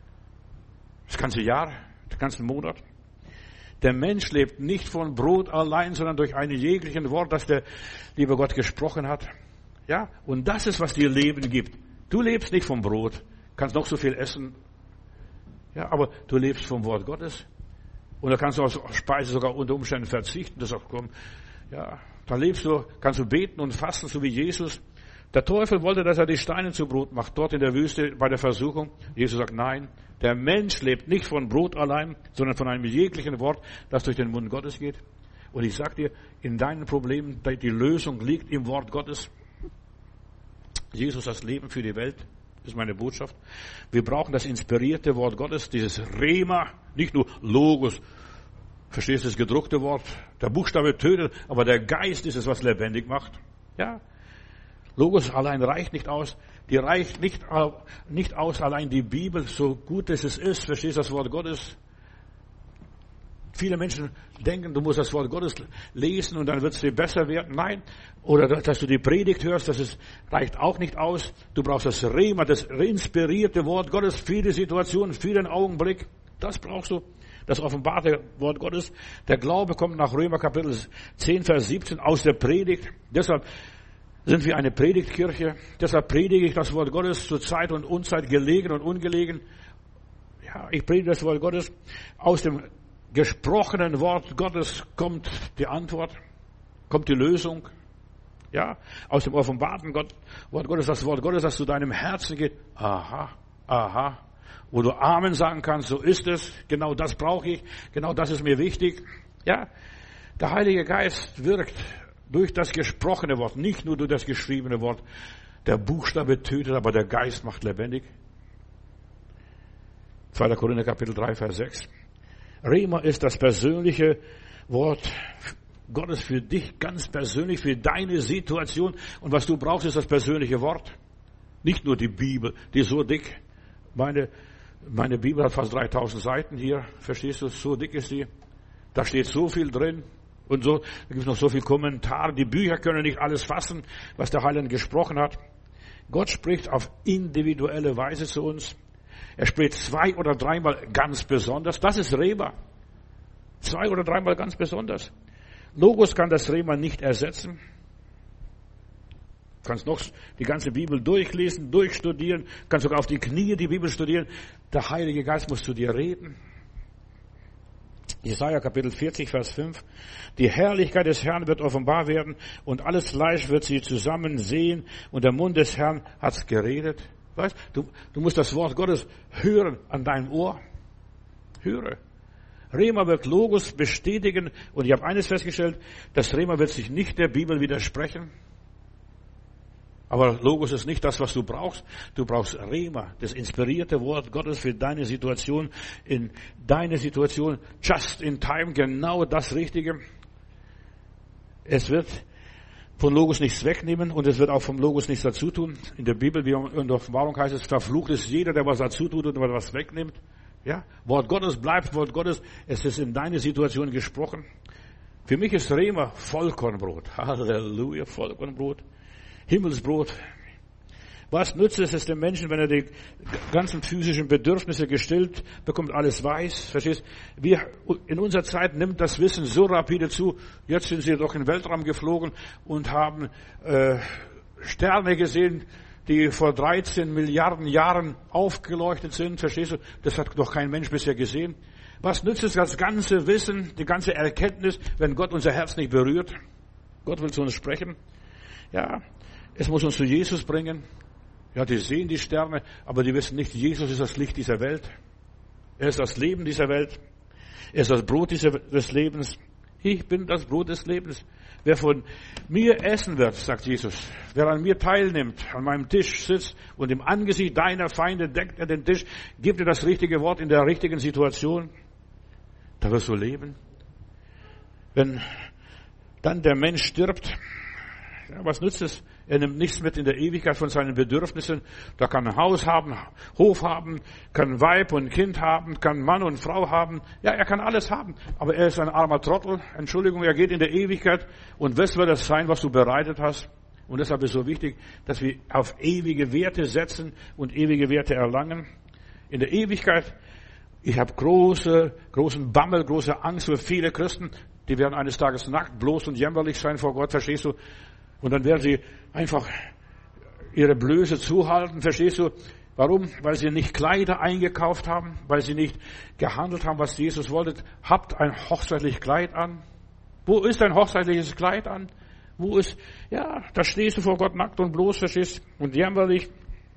Das ganze Jahr, den ganzen Monat. Der Mensch lebt nicht von Brot allein, sondern durch ein jeglichen Wort, das der liebe Gott gesprochen hat. Ja, und das ist, was dir Leben gibt. Du lebst nicht vom Brot, kannst noch so viel essen. Ja, aber du lebst vom Wort Gottes. Und da kannst du auf Speise sogar unter Umständen verzichten. Das sagt, komm, ja, da lebst du, kannst du beten und fasten, so wie Jesus. Der Teufel wollte, dass er die Steine zu Brot macht, dort in der Wüste bei der Versuchung. Jesus sagt, nein, der Mensch lebt nicht von Brot allein, sondern von einem jeglichen Wort, das durch den Mund Gottes geht. Und ich sag dir, in deinen Problemen, die Lösung liegt im Wort Gottes. Jesus, das Leben für die Welt, ist meine Botschaft. Wir brauchen das inspirierte Wort Gottes, dieses Rema, nicht nur Logos. Verstehst du das gedruckte Wort? Der Buchstabe tötet, aber der Geist ist es, was lebendig macht. Ja. Logos allein reicht nicht aus. Die reicht nicht aus, allein die Bibel, so gut es ist, verstehst du das Wort Gottes. Viele Menschen denken, du musst das Wort Gottes lesen und dann wird es dir besser werden. Nein. Oder dass du die Predigt hörst, reicht auch nicht aus. Du brauchst das Rema, das inspirierte Wort Gottes für die Situation, für den Augenblick. Das brauchst du. Das offenbarte Wort Gottes. Der Glaube kommt nach Römer Kapitel 10, Vers 17 aus der Predigt. Deshalb sind wir eine Predigtkirche. Deshalb predige ich das Wort Gottes zur Zeit und Unzeit, gelegen und ungelegen. Ja, ich predige das Wort Gottes. Aus dem gesprochenen Wort Gottes kommt die Antwort, kommt die Lösung. Ja, aus dem offenbarten Wort Gottes, das Wort Gottes, das zu deinem Herzen geht. Aha, aha. Wo du Amen sagen kannst, so ist es. Genau das brauche ich. Genau das ist mir wichtig. Ja, der Heilige Geist wirkt durch das gesprochene Wort, nicht nur durch das geschriebene Wort. Der Buchstabe tötet, aber der Geist macht lebendig. 2. Korinther Kapitel 3, Vers 6. Rema ist das persönliche Wort Gottes für dich, ganz persönlich, für deine Situation. Und was du brauchst, ist das persönliche Wort. Nicht nur die Bibel, die ist so dick. Meine Bibel hat fast 3000 Seiten hier, verstehst du, so dick ist die. Da steht so viel drin. Und so, da gibt es noch so viel Kommentare. Die Bücher können nicht alles fassen, was der Heiland gesprochen hat. Gott spricht auf individuelle Weise zu uns. Er spricht 2 oder 3 Mal ganz besonders. Das ist Rema. 2 oder 3 Mal ganz besonders. Logos kann das Rema nicht ersetzen. Du kannst noch die ganze Bibel durchlesen, durchstudieren, kannst sogar auf die Knie die Bibel studieren. Der Heilige Geist muss zu dir reden. Jesaja Kapitel 40, Vers 5. Die Herrlichkeit des Herrn wird offenbar werden und alles Fleisch wird sie zusammen sehen und der Mund des Herrn hat's geredet. Weißt, du musst das Wort Gottes hören an deinem Ohr. Höre. Rema wird Logos bestätigen und ich habe eines festgestellt, das Rema wird sich nicht der Bibel widersprechen. Aber Logos ist nicht das, was du brauchst. Du brauchst Rema, das inspirierte Wort Gottes für deine Situation, in deine Situation, just in time, genau das Richtige. Es wird von Logos nichts wegnehmen und es wird auch vom Logos nichts dazu tun. In der Bibel, wie in der Offenbarung heißt es, verflucht ist jeder, der was dazu tut und was wegnimmt. Ja, Wort Gottes bleibt Wort Gottes. Es ist in deine Situation gesprochen. Für mich ist Rema Vollkornbrot. Halleluja, Vollkornbrot. Himmelsbrot. Was nützt es dem Menschen, wenn er die ganzen physischen Bedürfnisse gestillt bekommt, alles weiß? Verstehst? In unserer Zeit nimmt das Wissen so rapide zu. Jetzt sind sie doch in den Weltraum geflogen und haben Sterne gesehen, die vor 13 Milliarden Jahren aufgeleuchtet sind. Verstehst du? Das hat doch kein Mensch bisher gesehen. Was nützt es, das ganze Wissen, die ganze Erkenntnis, wenn Gott unser Herz nicht berührt? Gott will zu uns sprechen. Ja, es muss uns zu Jesus bringen. Ja, die sehen die Sterne, aber die wissen nicht, Jesus ist das Licht dieser Welt. Er ist das Leben dieser Welt. Er ist das Brot des Lebens. Ich bin das Brot des Lebens. Wer von mir essen wird, sagt Jesus, wer an mir teilnimmt, an meinem Tisch sitzt und im Angesicht deiner Feinde deckt er den Tisch, gibt dir das richtige Wort in der richtigen Situation, da wirst du leben. Wenn dann der Mensch stirbt, ja, was nützt es? Er nimmt nichts mit in der Ewigkeit von seinen Bedürfnissen. Da kann ein Haus haben, Hof haben, kann Weib und Kind haben, kann Mann und Frau haben. Ja, er kann alles haben. Aber er ist ein armer Trottel. Entschuldigung, er geht in der Ewigkeit. Und was wird das sein, was du bereitet hast? Und deshalb ist es so wichtig, dass wir auf ewige Werte setzen und ewige Werte erlangen. In der Ewigkeit, ich habe großen Bammel, große Angst für viele Christen. Die werden eines Tages nackt, bloß und jämmerlich sein vor Gott, verstehst du? Und dann werden sie einfach ihre Blöße zuhalten, verstehst du? Warum? Weil sie nicht Kleider eingekauft haben, weil sie nicht gehandelt haben, was Jesus wollte. Habt ein hochzeitliches Kleid an. Wo ist ein hochzeitliches Kleid an? Wo ist, ja, da stehst du vor Gott nackt und bloß, verstehst du? Und jämmerlich.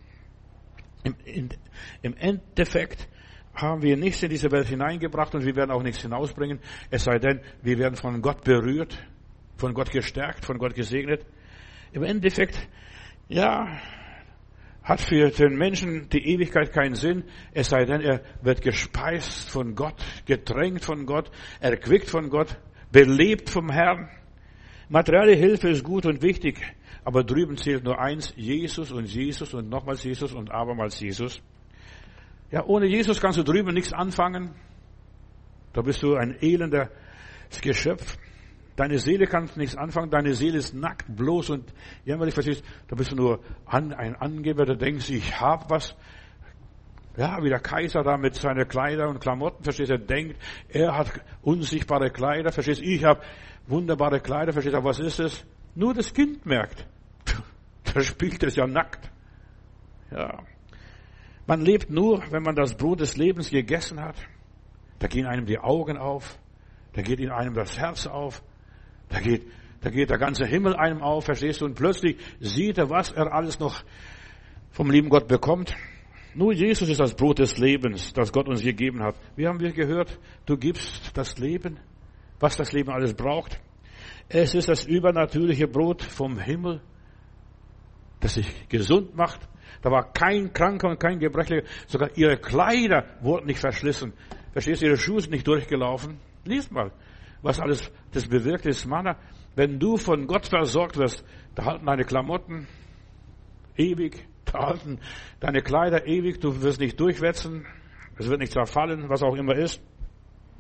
Im Endeffekt haben wir nichts in diese Welt hineingebracht und wir werden auch nichts hinausbringen. Es sei denn, wir werden von Gott berührt, von Gott gestärkt, von Gott gesegnet. Im Endeffekt, ja, hat für den Menschen die Ewigkeit keinen Sinn, es sei denn, er wird gespeist von Gott, getränkt von Gott, erquickt von Gott, belebt vom Herrn. Materielle Hilfe ist gut und wichtig, aber drüben zählt nur eins, Jesus und nochmals Jesus und abermals Jesus. Ja, ohne Jesus kannst du drüben nichts anfangen. Da bist du ein elender Geschöpf. Deine Seele kann nichts anfangen, deine Seele ist nackt, bloß und jämmerlich, verstehst, da bist du nur ein Angeber, der denkst, ich hab was. Ja, wie der Kaiser da mit seinen Kleidern und Klamotten, verstehst, er denkt, er hat unsichtbare Kleider, verstehst, ich habe wunderbare Kleider, verstehst, aber was ist es? Nur das Kind merkt, da spielt es ja nackt. Ja. Man lebt nur, wenn man das Brot des Lebens gegessen hat. Da gehen einem die Augen auf, da geht in einem das Herz auf. Da geht der ganze Himmel einem auf, verstehst du? Und plötzlich sieht er, was er alles noch vom lieben Gott bekommt. Nur Jesus ist das Brot des Lebens, das Gott uns gegeben hat. Wie haben wir gehört? Du gibst das Leben, was das Leben alles braucht. Es ist das übernatürliche Brot vom Himmel, das sich gesund macht. Da war kein Kranker und kein Gebrechlicher. Sogar ihre Kleider wurden nicht verschlissen. Verstehst du? Ihre Schuhe sind nicht durchgelaufen. Lies mal, was alles das bewirkt ist. Mann, wenn du von Gott versorgt wirst, da halten deine Klamotten ewig, da halten deine Kleider ewig, du wirst nicht durchwetzen, es wird nicht zerfallen, was auch immer ist.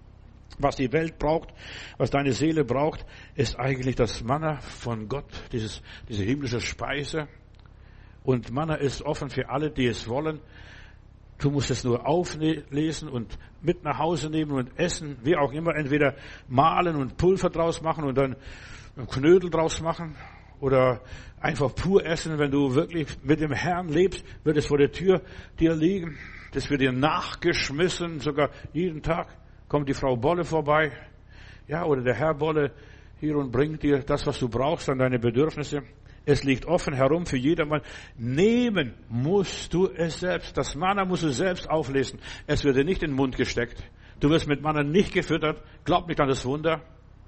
Was die Welt braucht, was deine Seele braucht, ist eigentlich das Manna von Gott, diese himmlische Speise. Und Manna ist offen für alle, die es wollen. Du musst es nur auflesen und mit nach Hause nehmen und essen, wie auch immer, entweder mahlen und Pulver draus machen und dann Knödel draus machen oder einfach pur essen. Wenn du wirklich mit dem Herrn lebst, wird es vor der Tür dir liegen. Das wird dir nachgeschmissen, sogar jeden Tag kommt die Frau Bolle vorbei, ja, oder der Herr Bolle hier und bringt dir das, was du brauchst, an deine Bedürfnisse. Es liegt offen herum für jedermann. Nehmen musst du es selbst. Das Manna musst du selbst auflesen. Es wird dir nicht in den Mund gesteckt. Du wirst mit Manna nicht gefüttert. Glaub nicht an das Wunder.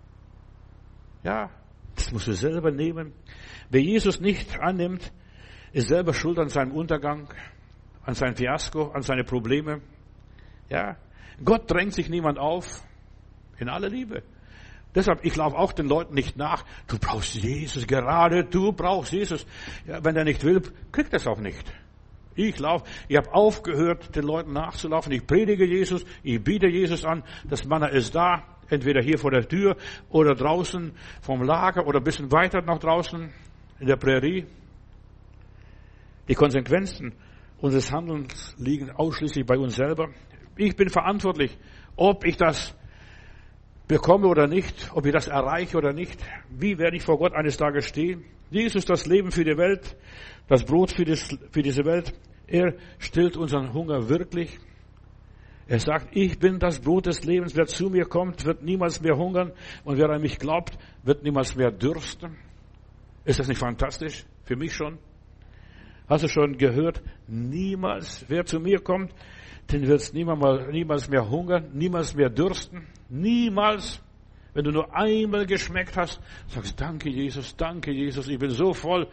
Ja, das musst du selber nehmen. Wer Jesus nicht annimmt, ist selber schuld an seinem Untergang, an sein Fiasko, an seine Probleme. Ja, Gott drängt sich niemand auf. In aller Liebe. Deshalb, ich laufe auch den Leuten nicht nach. Du brauchst Jesus, gerade du brauchst Jesus. Ja, wenn der nicht will, kriegt er es auch nicht. Ich habe aufgehört, den Leuten nachzulaufen. Ich predige Jesus, ich biete Jesus an. Das Manna ist da, entweder hier vor der Tür oder draußen vom Lager oder ein bisschen weiter nach draußen in der Prärie. Die Konsequenzen unseres Handelns liegen ausschließlich bei uns selber. Ich bin verantwortlich, ob ich das bekomme oder nicht, ob ich das erreiche oder nicht. Wie werde ich vor Gott eines Tages stehen? Jesus, das Leben für die Welt, das Brot für diese Welt. Er stillt unseren Hunger wirklich. Er sagt, ich bin das Brot des Lebens. Wer zu mir kommt, wird niemals mehr hungern. Und wer an mich glaubt, wird niemals mehr dürsten. Ist das nicht fantastisch? Für mich schon. Hast du schon gehört? Niemals, wer zu mir kommt, den wird es niemals mehr hungern, niemals mehr dürsten. Niemals. Wenn du nur einmal geschmeckt hast, sagst, danke Jesus, ich bin so voll.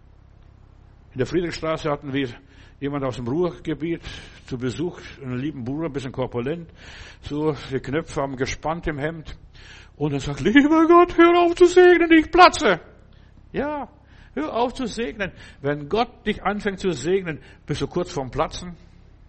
In der Friedrichstraße hatten wir jemand aus dem Ruhrgebiet zu Besuch, einen lieben Bruder, ein bisschen korpulent, so, die Knöpfe haben gespannt im Hemd. Und er sagt, lieber Gott, hör auf zu segnen, ich platze. Ja, hör auf zu segnen. Wenn Gott dich anfängt zu segnen, bist du kurz vorm Platzen.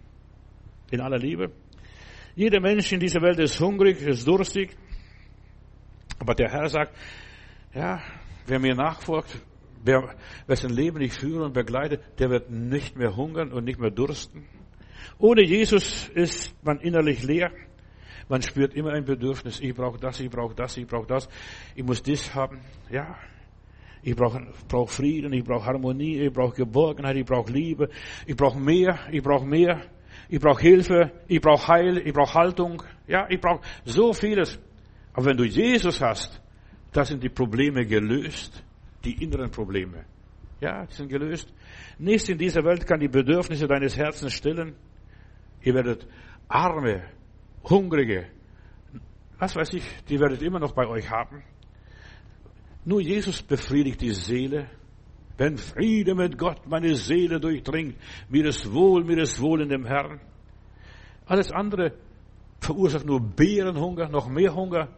In aller Liebe. Jeder Mensch in dieser Welt ist hungrig, ist durstig. Aber der Herr sagt, ja, wer mir nachfolgt, wessen Leben ich führe und begleite, der wird nicht mehr hungern und nicht mehr dursten. Ohne Jesus ist man innerlich leer. Man spürt immer ein Bedürfnis. Ich brauche das, ich brauche das, ich brauche das. Ich muss das haben. Ja. Ich brauche Frieden, ich brauche Harmonie, ich brauche Geborgenheit, ich brauche Liebe. Ich brauche mehr. Ich brauche Hilfe, ich brauche Heil, ich brauche Haltung. Ja, ich brauche so vieles. Aber wenn du Jesus hast, da sind die Probleme gelöst. Die inneren Probleme. Ja, die sind gelöst. Nichts in dieser Welt kann die Bedürfnisse deines Herzens stillen. Ihr werdet Arme, Hungrige, was weiß ich, die werdet immer noch bei euch haben. Nur Jesus befriedigt die Seele. Wenn Friede mit Gott meine Seele durchdringt, mir ist wohl in dem Herrn. Alles andere verursacht nur Bärenhunger, noch mehr Hunger.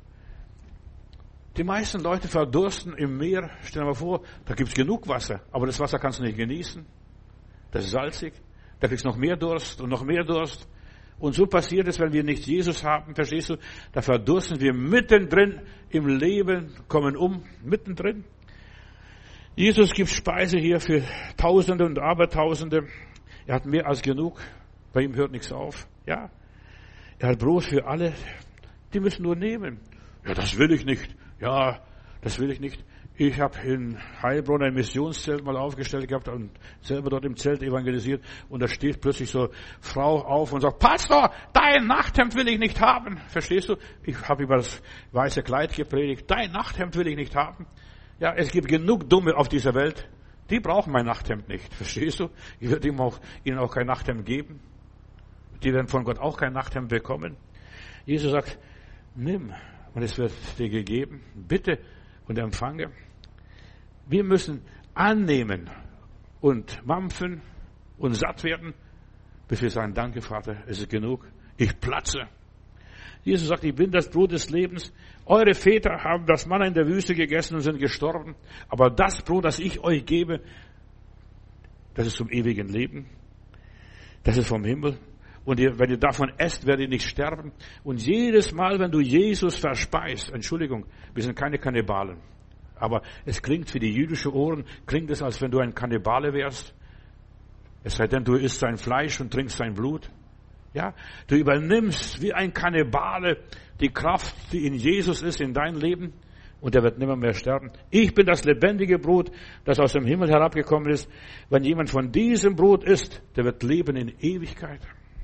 Die meisten Leute verdursten im Meer. Stell dir mal vor, da gibt's genug Wasser, aber das Wasser kannst du nicht genießen. Das ist salzig. Da kriegst du noch mehr Durst und noch mehr Durst. Und so passiert es, wenn wir nicht Jesus haben, verstehst du? Da verdursten wir mittendrin im Leben, kommen mittendrin. Jesus gibt Speise hier für Tausende und Abertausende. Er hat mehr als genug. Bei ihm hört nichts auf. Ja. Er hat Brot für alle. Die müssen nur nehmen. Ja, das will ich nicht. Ja, das will ich nicht. Ich habe in Heilbronn ein Missionszelt mal aufgestellt gehabt und selber dort im Zelt evangelisiert. Und da steht plötzlich so Frau auf und sagt, Pastor, dein Nachthemd will ich nicht haben. Verstehst du? Ich habe über das weiße Kleid gepredigt. Dein Nachthemd will ich nicht haben. Ja, es gibt genug Dumme auf dieser Welt. Die brauchen mein Nachthemd nicht. Verstehst du? Ich werde ihnen auch kein Nachthemd geben. Die werden von Gott auch kein Nachthemd bekommen. Jesus sagt, nimm und es wird dir gegeben. Bitte und empfange. Wir müssen annehmen und mampfen und satt werden, bis wir sagen, danke Vater, es ist genug. Ich platze. Jesus sagt, ich bin das Brot des Lebens. Eure Väter haben das Manna in der Wüste gegessen und sind gestorben. Aber das Brot, das ich euch gebe, das ist zum ewigen Leben. Das ist vom Himmel. Und wenn ihr davon esst, werdet ihr nicht sterben. Und jedes Mal, wenn du Jesus verspeist, Entschuldigung, wir sind keine Kannibalen. Aber es klingt für die jüdischen Ohren, klingt es, als wenn du ein Kannibale wärst. Es sei denn, du isst sein Fleisch und trinkst sein Blut. Ja, du übernimmst wie ein Kannibale die Kraft, die in Jesus ist, in dein Leben. Und er wird nimmer mehr sterben. Ich bin das lebendige Brot, das aus dem Himmel herabgekommen ist. Wenn jemand von diesem Brot isst, der wird leben in Ewigkeit.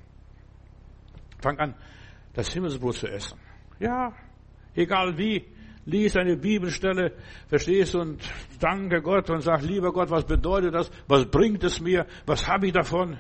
Fang an, das Himmelsbrot zu essen. Ja, egal wie. Lies eine Bibelstelle, verstehst du, und danke Gott und sag, lieber Gott, was bedeutet das? Was bringt es mir? Was habe ich davon?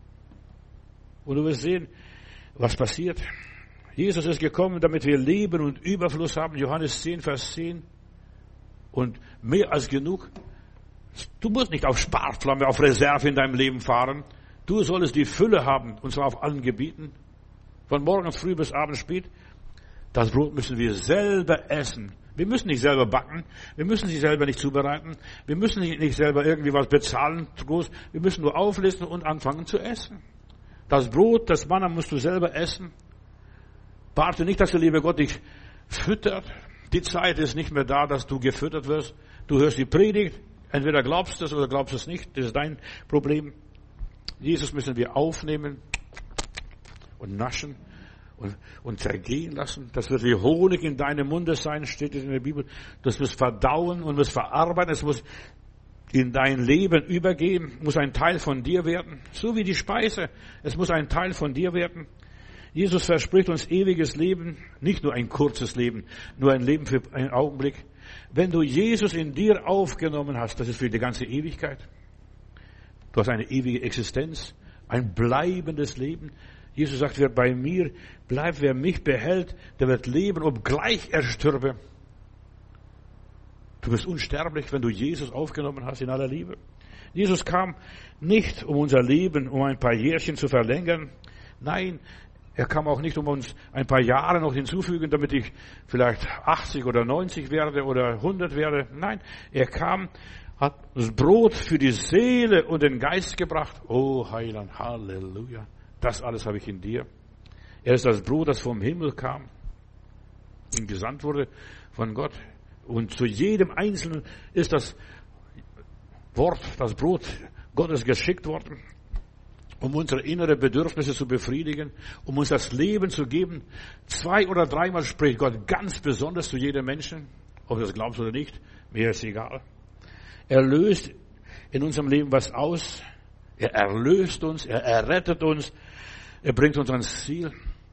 Und du wirst sehen, was passiert. Jesus ist gekommen, damit wir Leben und Überfluss haben. Johannes 10, Vers 10. Und mehr als genug. Du musst nicht auf Sparflamme, auf Reserve in deinem Leben fahren. Du solltest die Fülle haben, und zwar auf allen Gebieten. Von morgens früh bis abends spät. Das Brot müssen wir selber essen. Wir müssen nicht selber backen. Wir müssen sie selber nicht zubereiten. Wir müssen nicht selber irgendwie was bezahlen. Wir müssen nur auflisten und anfangen zu essen. Das Brot, das Manna musst du selber essen. Warte nicht, dass der liebe Gott dich füttert. Die Zeit ist nicht mehr da, dass du gefüttert wirst. Du hörst die Predigt. Entweder glaubst du es oder glaubst du es nicht. Das ist dein Problem. Jesus müssen wir aufnehmen und naschen und zergehen lassen. Das wird wie Honig in deinem Munde sein, steht es in der Bibel. Das muss verdauen und muss verarbeiten. Es muss in dein Leben übergehen, muss ein Teil von dir werden. So wie die Speise. Es muss ein Teil von dir werden. Jesus verspricht uns ewiges Leben, nicht nur ein kurzes Leben, nur ein Leben für einen Augenblick. Wenn du Jesus in dir aufgenommen hast, das ist für die ganze Ewigkeit. Du hast eine ewige Existenz, ein bleibendes Leben. Jesus sagt, wer bei mir bleibt, wer mich behält, der wird leben, obgleich er stürbe. Du bist unsterblich, wenn du Jesus aufgenommen hast in aller Liebe. Jesus kam nicht, um unser Leben um ein paar Jährchen zu verlängern. Nein, er kam auch nicht, um uns ein paar Jahre noch hinzufügen, damit ich vielleicht 80 oder 90 werde oder 100 werde. Nein, er kam, hat das Brot für die Seele und den Geist gebracht. Oh Heiland, Halleluja. Das alles habe ich in dir. Er ist das Brot, das vom Himmel kam, ihm gesandt wurde von Gott. Und zu jedem Einzelnen ist das Wort, das Brot Gottes geschickt worden, um unsere inneren Bedürfnisse zu befriedigen, um uns das Leben zu geben. 2 oder 3 Mal spricht Gott ganz besonders zu jedem Menschen, ob du das glaubst oder nicht, mir ist egal. Er löst in unserem Leben was aus, er erlöst uns, er errettet uns, er bringt uns ans Ziel.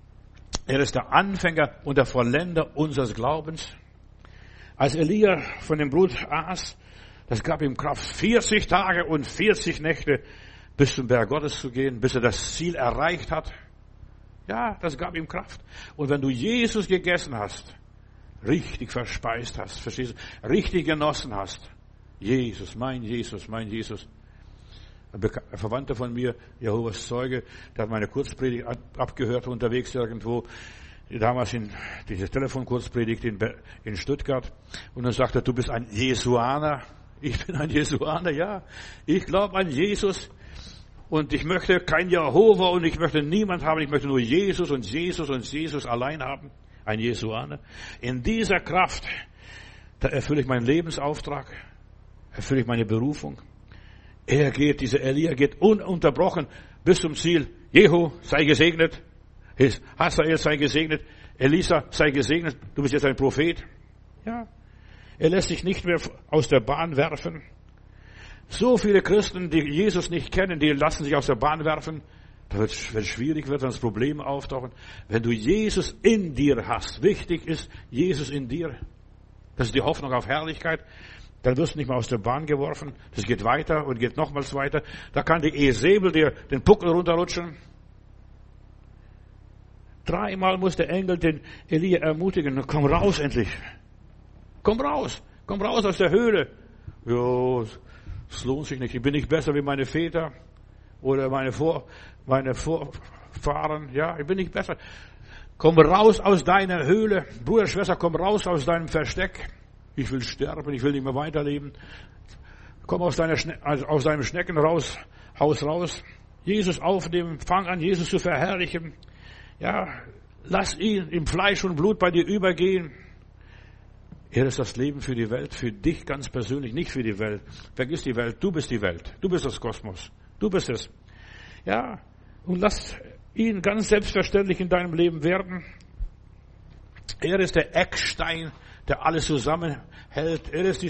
Er ist der Anfänger und der Vollender unseres Glaubens. Als Elia von dem Brot aß, das gab ihm Kraft, 40 Tage und 40 Nächte bis zum Berg Gottes zu gehen, bis er das Ziel erreicht hat. Ja, das gab ihm Kraft. Und wenn du Jesus gegessen hast, richtig verspeist hast, verstehst du, richtig genossen hast, Jesus, mein Jesus, mein Jesus. Ein Verwandter von mir, Jehovas Zeuge, der hat meine Kurzpredigt abgehört unterwegs irgendwo, damals in diese Telefonkurzpredigt in Stuttgart. Und dann sagte er, du bist ein Jesuaner. Ich bin ein Jesuaner, ja. Ich glaube an Jesus. Und ich möchte kein Jehova und ich möchte niemand haben. Ich möchte nur Jesus und Jesus und Jesus allein haben. Ein Jesuaner. In dieser Kraft, da erfülle ich meinen Lebensauftrag, erfülle ich meine Berufung. Dieser Elia geht ununterbrochen bis zum Ziel. Jehu, sei gesegnet. Hazael, sei gesegnet. Elisa, sei gesegnet. Du bist jetzt ein Prophet. Ja. Er lässt sich nicht mehr aus der Bahn werfen. So viele Christen, die Jesus nicht kennen, die lassen sich aus der Bahn werfen. Wenn es schwierig wird, wenn es Probleme auftauchen. Wenn du Jesus in dir hast, wichtig ist Jesus in dir. Das ist die Hoffnung auf Herrlichkeit. Dann wirst du nicht mehr aus der Bahn geworfen. Das geht weiter und geht nochmals weiter. Da kann die Esebel dir den Puckel runterrutschen. 3-mal muss der Engel den Elia ermutigen. Komm raus endlich. Komm raus aus der Höhle. Jo, es lohnt sich nicht. Ich bin nicht besser wie meine Väter oder meine Vorfahren. Ja, ich bin nicht besser. Komm raus aus deiner Höhle. Bruder, Schwester, komm raus aus deinem Versteck. Ich will sterben, ich will nicht mehr weiterleben. Komm aus deinem Schneckenhaus raus. Jesus aufnehmen, fang an, Jesus zu verherrlichen. Ja, lass ihn im Fleisch und Blut bei dir übergehen. Er ist das Leben für die Welt, für dich ganz persönlich, nicht für die Welt. Vergiss die Welt, du bist die Welt, du bist das Kosmos, du bist es. Ja, und lass ihn ganz selbstverständlich in deinem Leben werden. Er ist der Eckstein, der alles zusammenhält. Er ist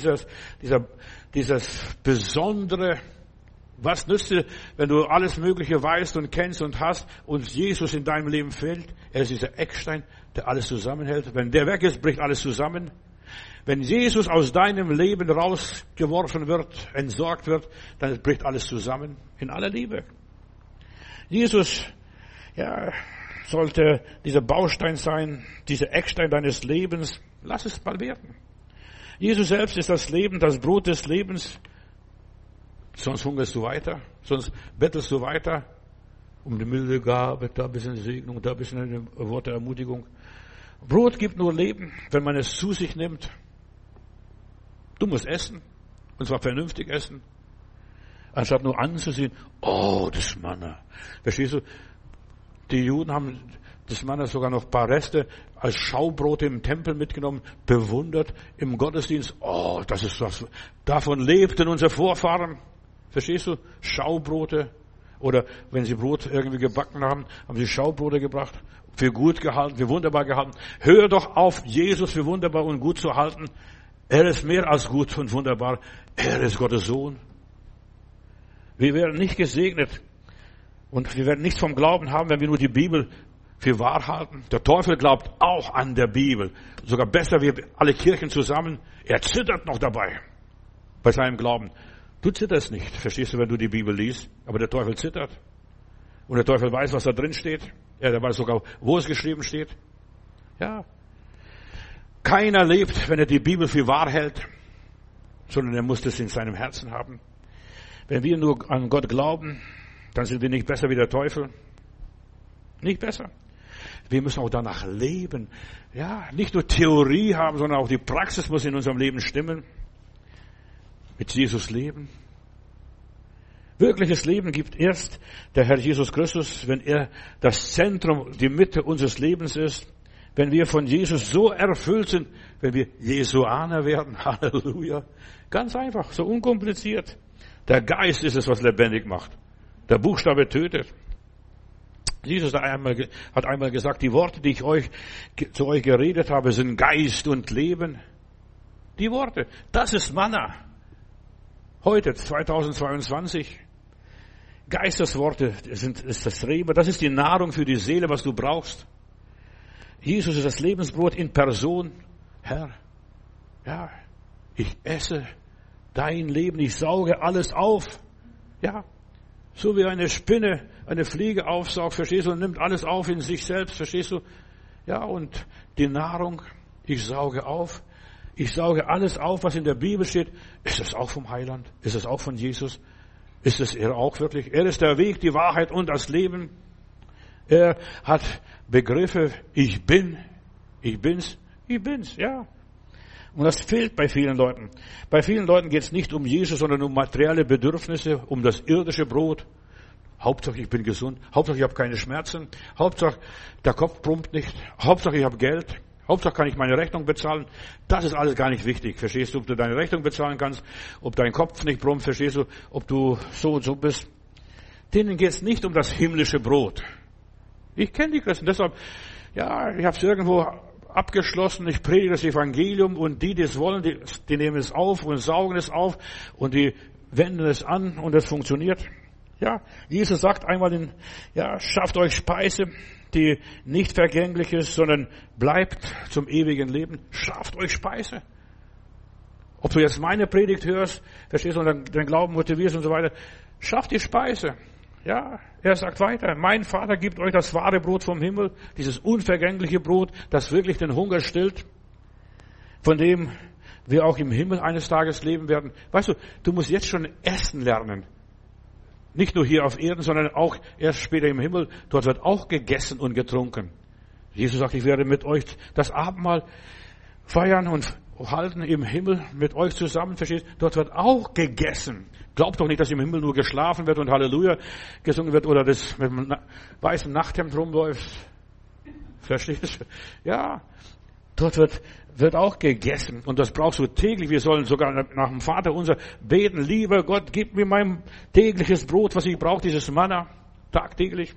dieses Besondere. Was nützt dir, wenn du alles Mögliche weißt und kennst und hast und Jesus in deinem Leben fehlt? Er ist dieser Eckstein, der alles zusammenhält. Wenn der weg ist, bricht alles zusammen. Wenn Jesus aus deinem Leben rausgeworfen wird, entsorgt wird, dann bricht alles zusammen in aller Liebe. Jesus, ja, sollte dieser Baustein sein, dieser Eckstein deines Lebens. Lass es mal werden. Jesus selbst ist das Leben, das Brot des Lebens. Sonst hungerst du weiter, sonst bettelst du weiter um die milde Gabe, da ein bisschen Segnung, da ein bisschen ein Wort der Ermutigung. Brot gibt nur Leben, wenn man es zu sich nimmt. Du musst essen, und zwar vernünftig essen, anstatt nur anzusehen, oh, das Manna. Verstehst du? Die Juden haben das Manna sogar noch ein paar Reste als Schaubrote im Tempel mitgenommen, bewundert im Gottesdienst. Oh, das ist was. Davon lebten unsere Vorfahren. Verstehst du? Schaubrote. Oder wenn sie Brot irgendwie gebacken haben, haben sie Schaubrote gebracht. Für gut gehalten, für wunderbar gehalten. Hör doch auf, Jesus für wunderbar und gut zu halten. Er ist mehr als gut und wunderbar. Er ist Gottes Sohn. Wir werden nicht gesegnet und wir werden nichts vom Glauben haben, wenn wir nur die Bibel für wahr halten. Der Teufel glaubt auch an der Bibel. Sogar besser wie alle Kirchen zusammen. Er zittert noch dabei bei seinem Glauben. Du zitterst nicht, verstehst du, wenn du die Bibel liest. Aber der Teufel zittert. Und der Teufel weiß, was da drin steht. Er weiß sogar, wo es geschrieben steht. Ja. Keiner lebt, wenn er die Bibel für wahr hält, sondern er muss das in seinem Herzen haben. Wenn wir nur an Gott glauben, dann sind wir nicht besser wie der Teufel. Nicht besser. Wir müssen auch danach leben. Ja, nicht nur Theorie haben, sondern auch die Praxis muss in unserem Leben stimmen. Mit Jesus leben. Wirkliches Leben gibt erst der Herr Jesus Christus, wenn er das Zentrum, die Mitte unseres Lebens ist. Wenn wir von Jesus so erfüllt sind, wenn wir Jesuaner werden. Halleluja. Ganz einfach, so unkompliziert. Der Geist ist es, was lebendig macht. Der Buchstabe tötet. Jesus hat einmal gesagt, die Worte, die ich zu euch geredet habe, sind Geist und Leben. Die Worte, das ist Manna. Heute, 2022. Geistesworte ist das Rema, das ist die Nahrung für die Seele, was du brauchst. Jesus ist das Lebensbrot in Person. Herr, ja, ich esse dein Leben, ich sauge alles auf. Ja, so wie eine Spinne eine Fliege aufsaugt, verstehst du, und nimmt alles auf in sich selbst, verstehst du? Ja, und die Nahrung, ich sauge auf. Ich sauge alles auf, was in der Bibel steht. Ist es auch vom Heiland? Ist es auch von Jesus? Ist es er auch wirklich? Er ist der Weg, die Wahrheit und das Leben. Er hat Begriffe, ich bin's, ja. Und das fehlt bei vielen Leuten. Bei vielen Leuten geht es nicht um Jesus, sondern um materielle Bedürfnisse, um das irdische Brot. Hauptsache ich bin gesund, Hauptsache ich habe keine Schmerzen, Hauptsache der Kopf brummt nicht, Hauptsache ich habe Geld, Hauptsache kann ich meine Rechnung bezahlen. Das ist alles gar nicht wichtig. Verstehst du, ob du deine Rechnung bezahlen kannst, ob dein Kopf nicht brummt, verstehst du, ob du so und so bist. Denen geht es nicht um das himmlische Brot. Ich kenne die Christen, deshalb, ja, ich habe es irgendwo abgeschlossen, ich predige das Evangelium und die es wollen, die nehmen es auf und saugen es auf und die wenden es an und es funktioniert. Ja, Jesus sagt einmal schafft euch Speise, die nicht vergänglich ist, sondern bleibt zum ewigen Leben. Schafft euch Speise. Ob du jetzt meine Predigt hörst, verstehst du, und dein Glauben motivierst und so weiter, schafft die Speise. Ja, er sagt weiter, mein Vater gibt euch das wahre Brot vom Himmel, dieses unvergängliche Brot, das wirklich den Hunger stillt, von dem wir auch im Himmel eines Tages leben werden. Weißt du, du musst jetzt schon essen lernen. Nicht nur hier auf Erden, sondern auch erst später im Himmel. Dort wird auch gegessen und getrunken. Jesus sagt, ich werde mit euch das Abendmahl feiern halten im Himmel mit euch zusammen, verstehst? Dort wird auch gegessen. Glaubt doch nicht, dass im Himmel nur geschlafen wird und Halleluja gesungen wird oder das mit einem weißen Nachthemd rumläuft. Verstehst du? Ja, dort wird auch gegessen. Und das brauchst du täglich. Wir sollen sogar nach dem Vater unser beten. Lieber Gott, gib mir mein tägliches Brot, was ich brauche, dieses Manna, tagtäglich.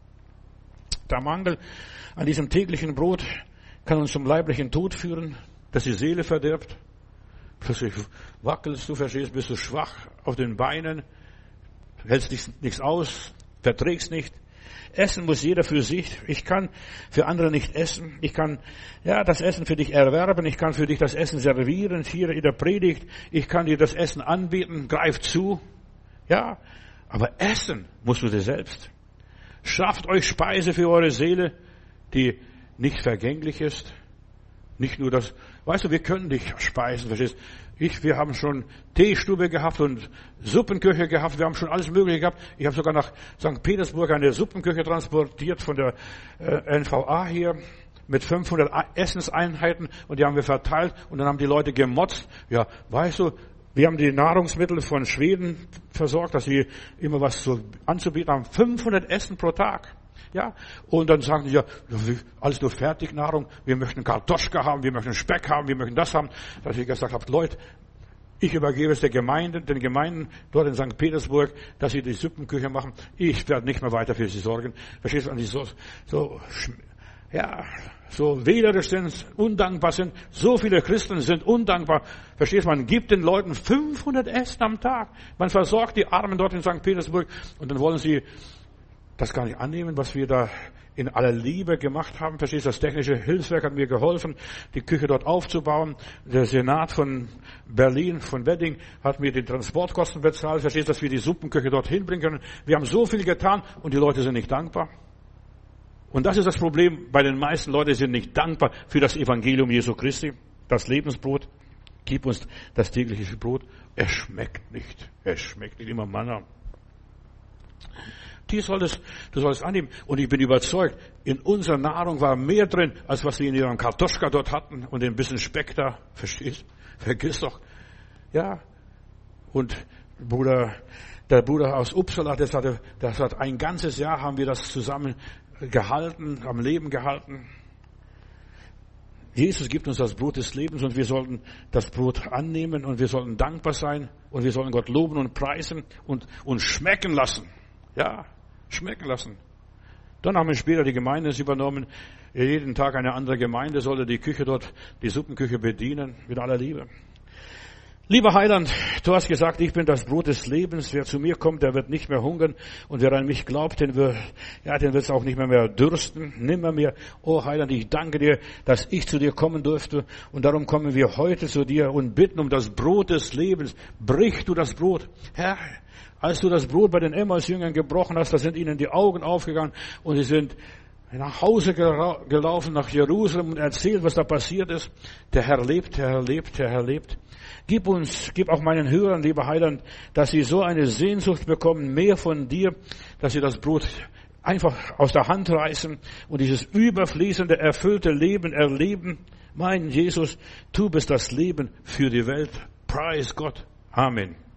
Der Mangel an diesem täglichen Brot kann uns zum leiblichen Tod führen, dass die Seele verdirbt. Plötzlich wackelst du, verstehst, bist du schwach auf den Beinen, hältst nichts aus, verträgst nicht. Essen muss jeder für sich. Ich kann für andere nicht essen. Ich kann, das Essen für dich erwerben. Ich kann für dich das Essen servieren, hier in der Predigt. Ich kann dir das Essen anbieten. Greif zu. Ja, aber essen musst du dir selbst. Schafft euch Speise für eure Seele, die nicht vergänglich ist. Nicht nur das, weißt du, wir können dich speisen, verstehst? Wir haben schon Teestube gehabt und Suppenküche gehabt, wir haben schon alles Mögliche gehabt. Ich habe sogar nach St. Petersburg eine Suppenküche transportiert von der NVA hier mit 500 Essenseinheiten und die haben wir verteilt und dann haben die Leute gemotzt. Ja, weißt du, wir haben die Nahrungsmittel von Schweden versorgt, dass sie immer was so anzubieten haben. 500 Essen pro Tag. Ja, und dann sagen die, ja, alles nur Fertignahrung, wir möchten Kartoschka haben, wir möchten Speck haben, wir möchten das haben. Dass ich gesagt habe, Leute, ich übergebe es den Gemeinden dort in St. Petersburg, dass sie die Suppenküche machen. Ich werde nicht mehr weiter für sie sorgen. Verstehst du, wenn die so wählerisch sind, undankbar sind. So viele Christen sind undankbar. Verstehst du, man gibt den Leuten 500 Essen am Tag. Man versorgt die Armen dort in St. Petersburg und dann wollen sie das gar nicht annehmen, was wir da in aller Liebe gemacht haben. Verstehst du, das technische Hilfswerk hat mir geholfen, die Küche dort aufzubauen. Der Senat von Berlin, von Wedding, hat mir die Transportkosten bezahlt. Verstehst du, dass wir die Suppenküche dort hinbringen können. Wir haben so viel getan und die Leute sind nicht dankbar. Und das ist das Problem bei den meisten Leuten, die sind nicht dankbar für das Evangelium Jesu Christi, das Lebensbrot. Gib uns das tägliche Brot. Es schmeckt nicht. Es schmeckt nicht immer Manna. Du solltest annehmen. Und ich bin überzeugt, in unserer Nahrung war mehr drin, als was sie in ihrem Kartoschka dort hatten und ein bisschen Speck da. Verstehst? Vergiss doch. Ja. Und der Bruder aus Uppsala, das hat ein ganzes Jahr haben wir das zusammen gehalten, am Leben gehalten. Jesus gibt uns das Brot des Lebens und wir sollten das Brot annehmen und wir sollten dankbar sein und wir sollen Gott loben und preisen und uns schmecken lassen. Ja, schmecken lassen. Dann haben wir später die Gemeinde übernommen. Jeden Tag eine andere Gemeinde sollte die Küche dort, die Suppenküche bedienen, mit aller Liebe. Lieber Heiland, du hast gesagt, ich bin das Brot des Lebens. Wer zu mir kommt, der wird nicht mehr hungern. Und wer an mich glaubt, den wird es auch nicht mehr dürsten. Nimmer mehr. Oh Heiland, ich danke dir, dass ich zu dir kommen durfte. Und darum kommen wir heute zu dir und bitten um das Brot des Lebens. Brich du das Brot. Herr, als du das Brot bei den Emmaus-Jüngern gebrochen hast, da sind ihnen die Augen aufgegangen und sie sind nach Hause gelaufen, nach Jerusalem und erzählt, was da passiert ist. Der Herr lebt, der Herr lebt, der Herr lebt. Gib auch meinen Hörern, lieber Heiland, dass sie so eine Sehnsucht bekommen, mehr von dir, dass sie das Brot einfach aus der Hand reißen und dieses überfließende, erfüllte Leben erleben. Mein Jesus, du bist das Leben für die Welt. Preis Gott. Amen.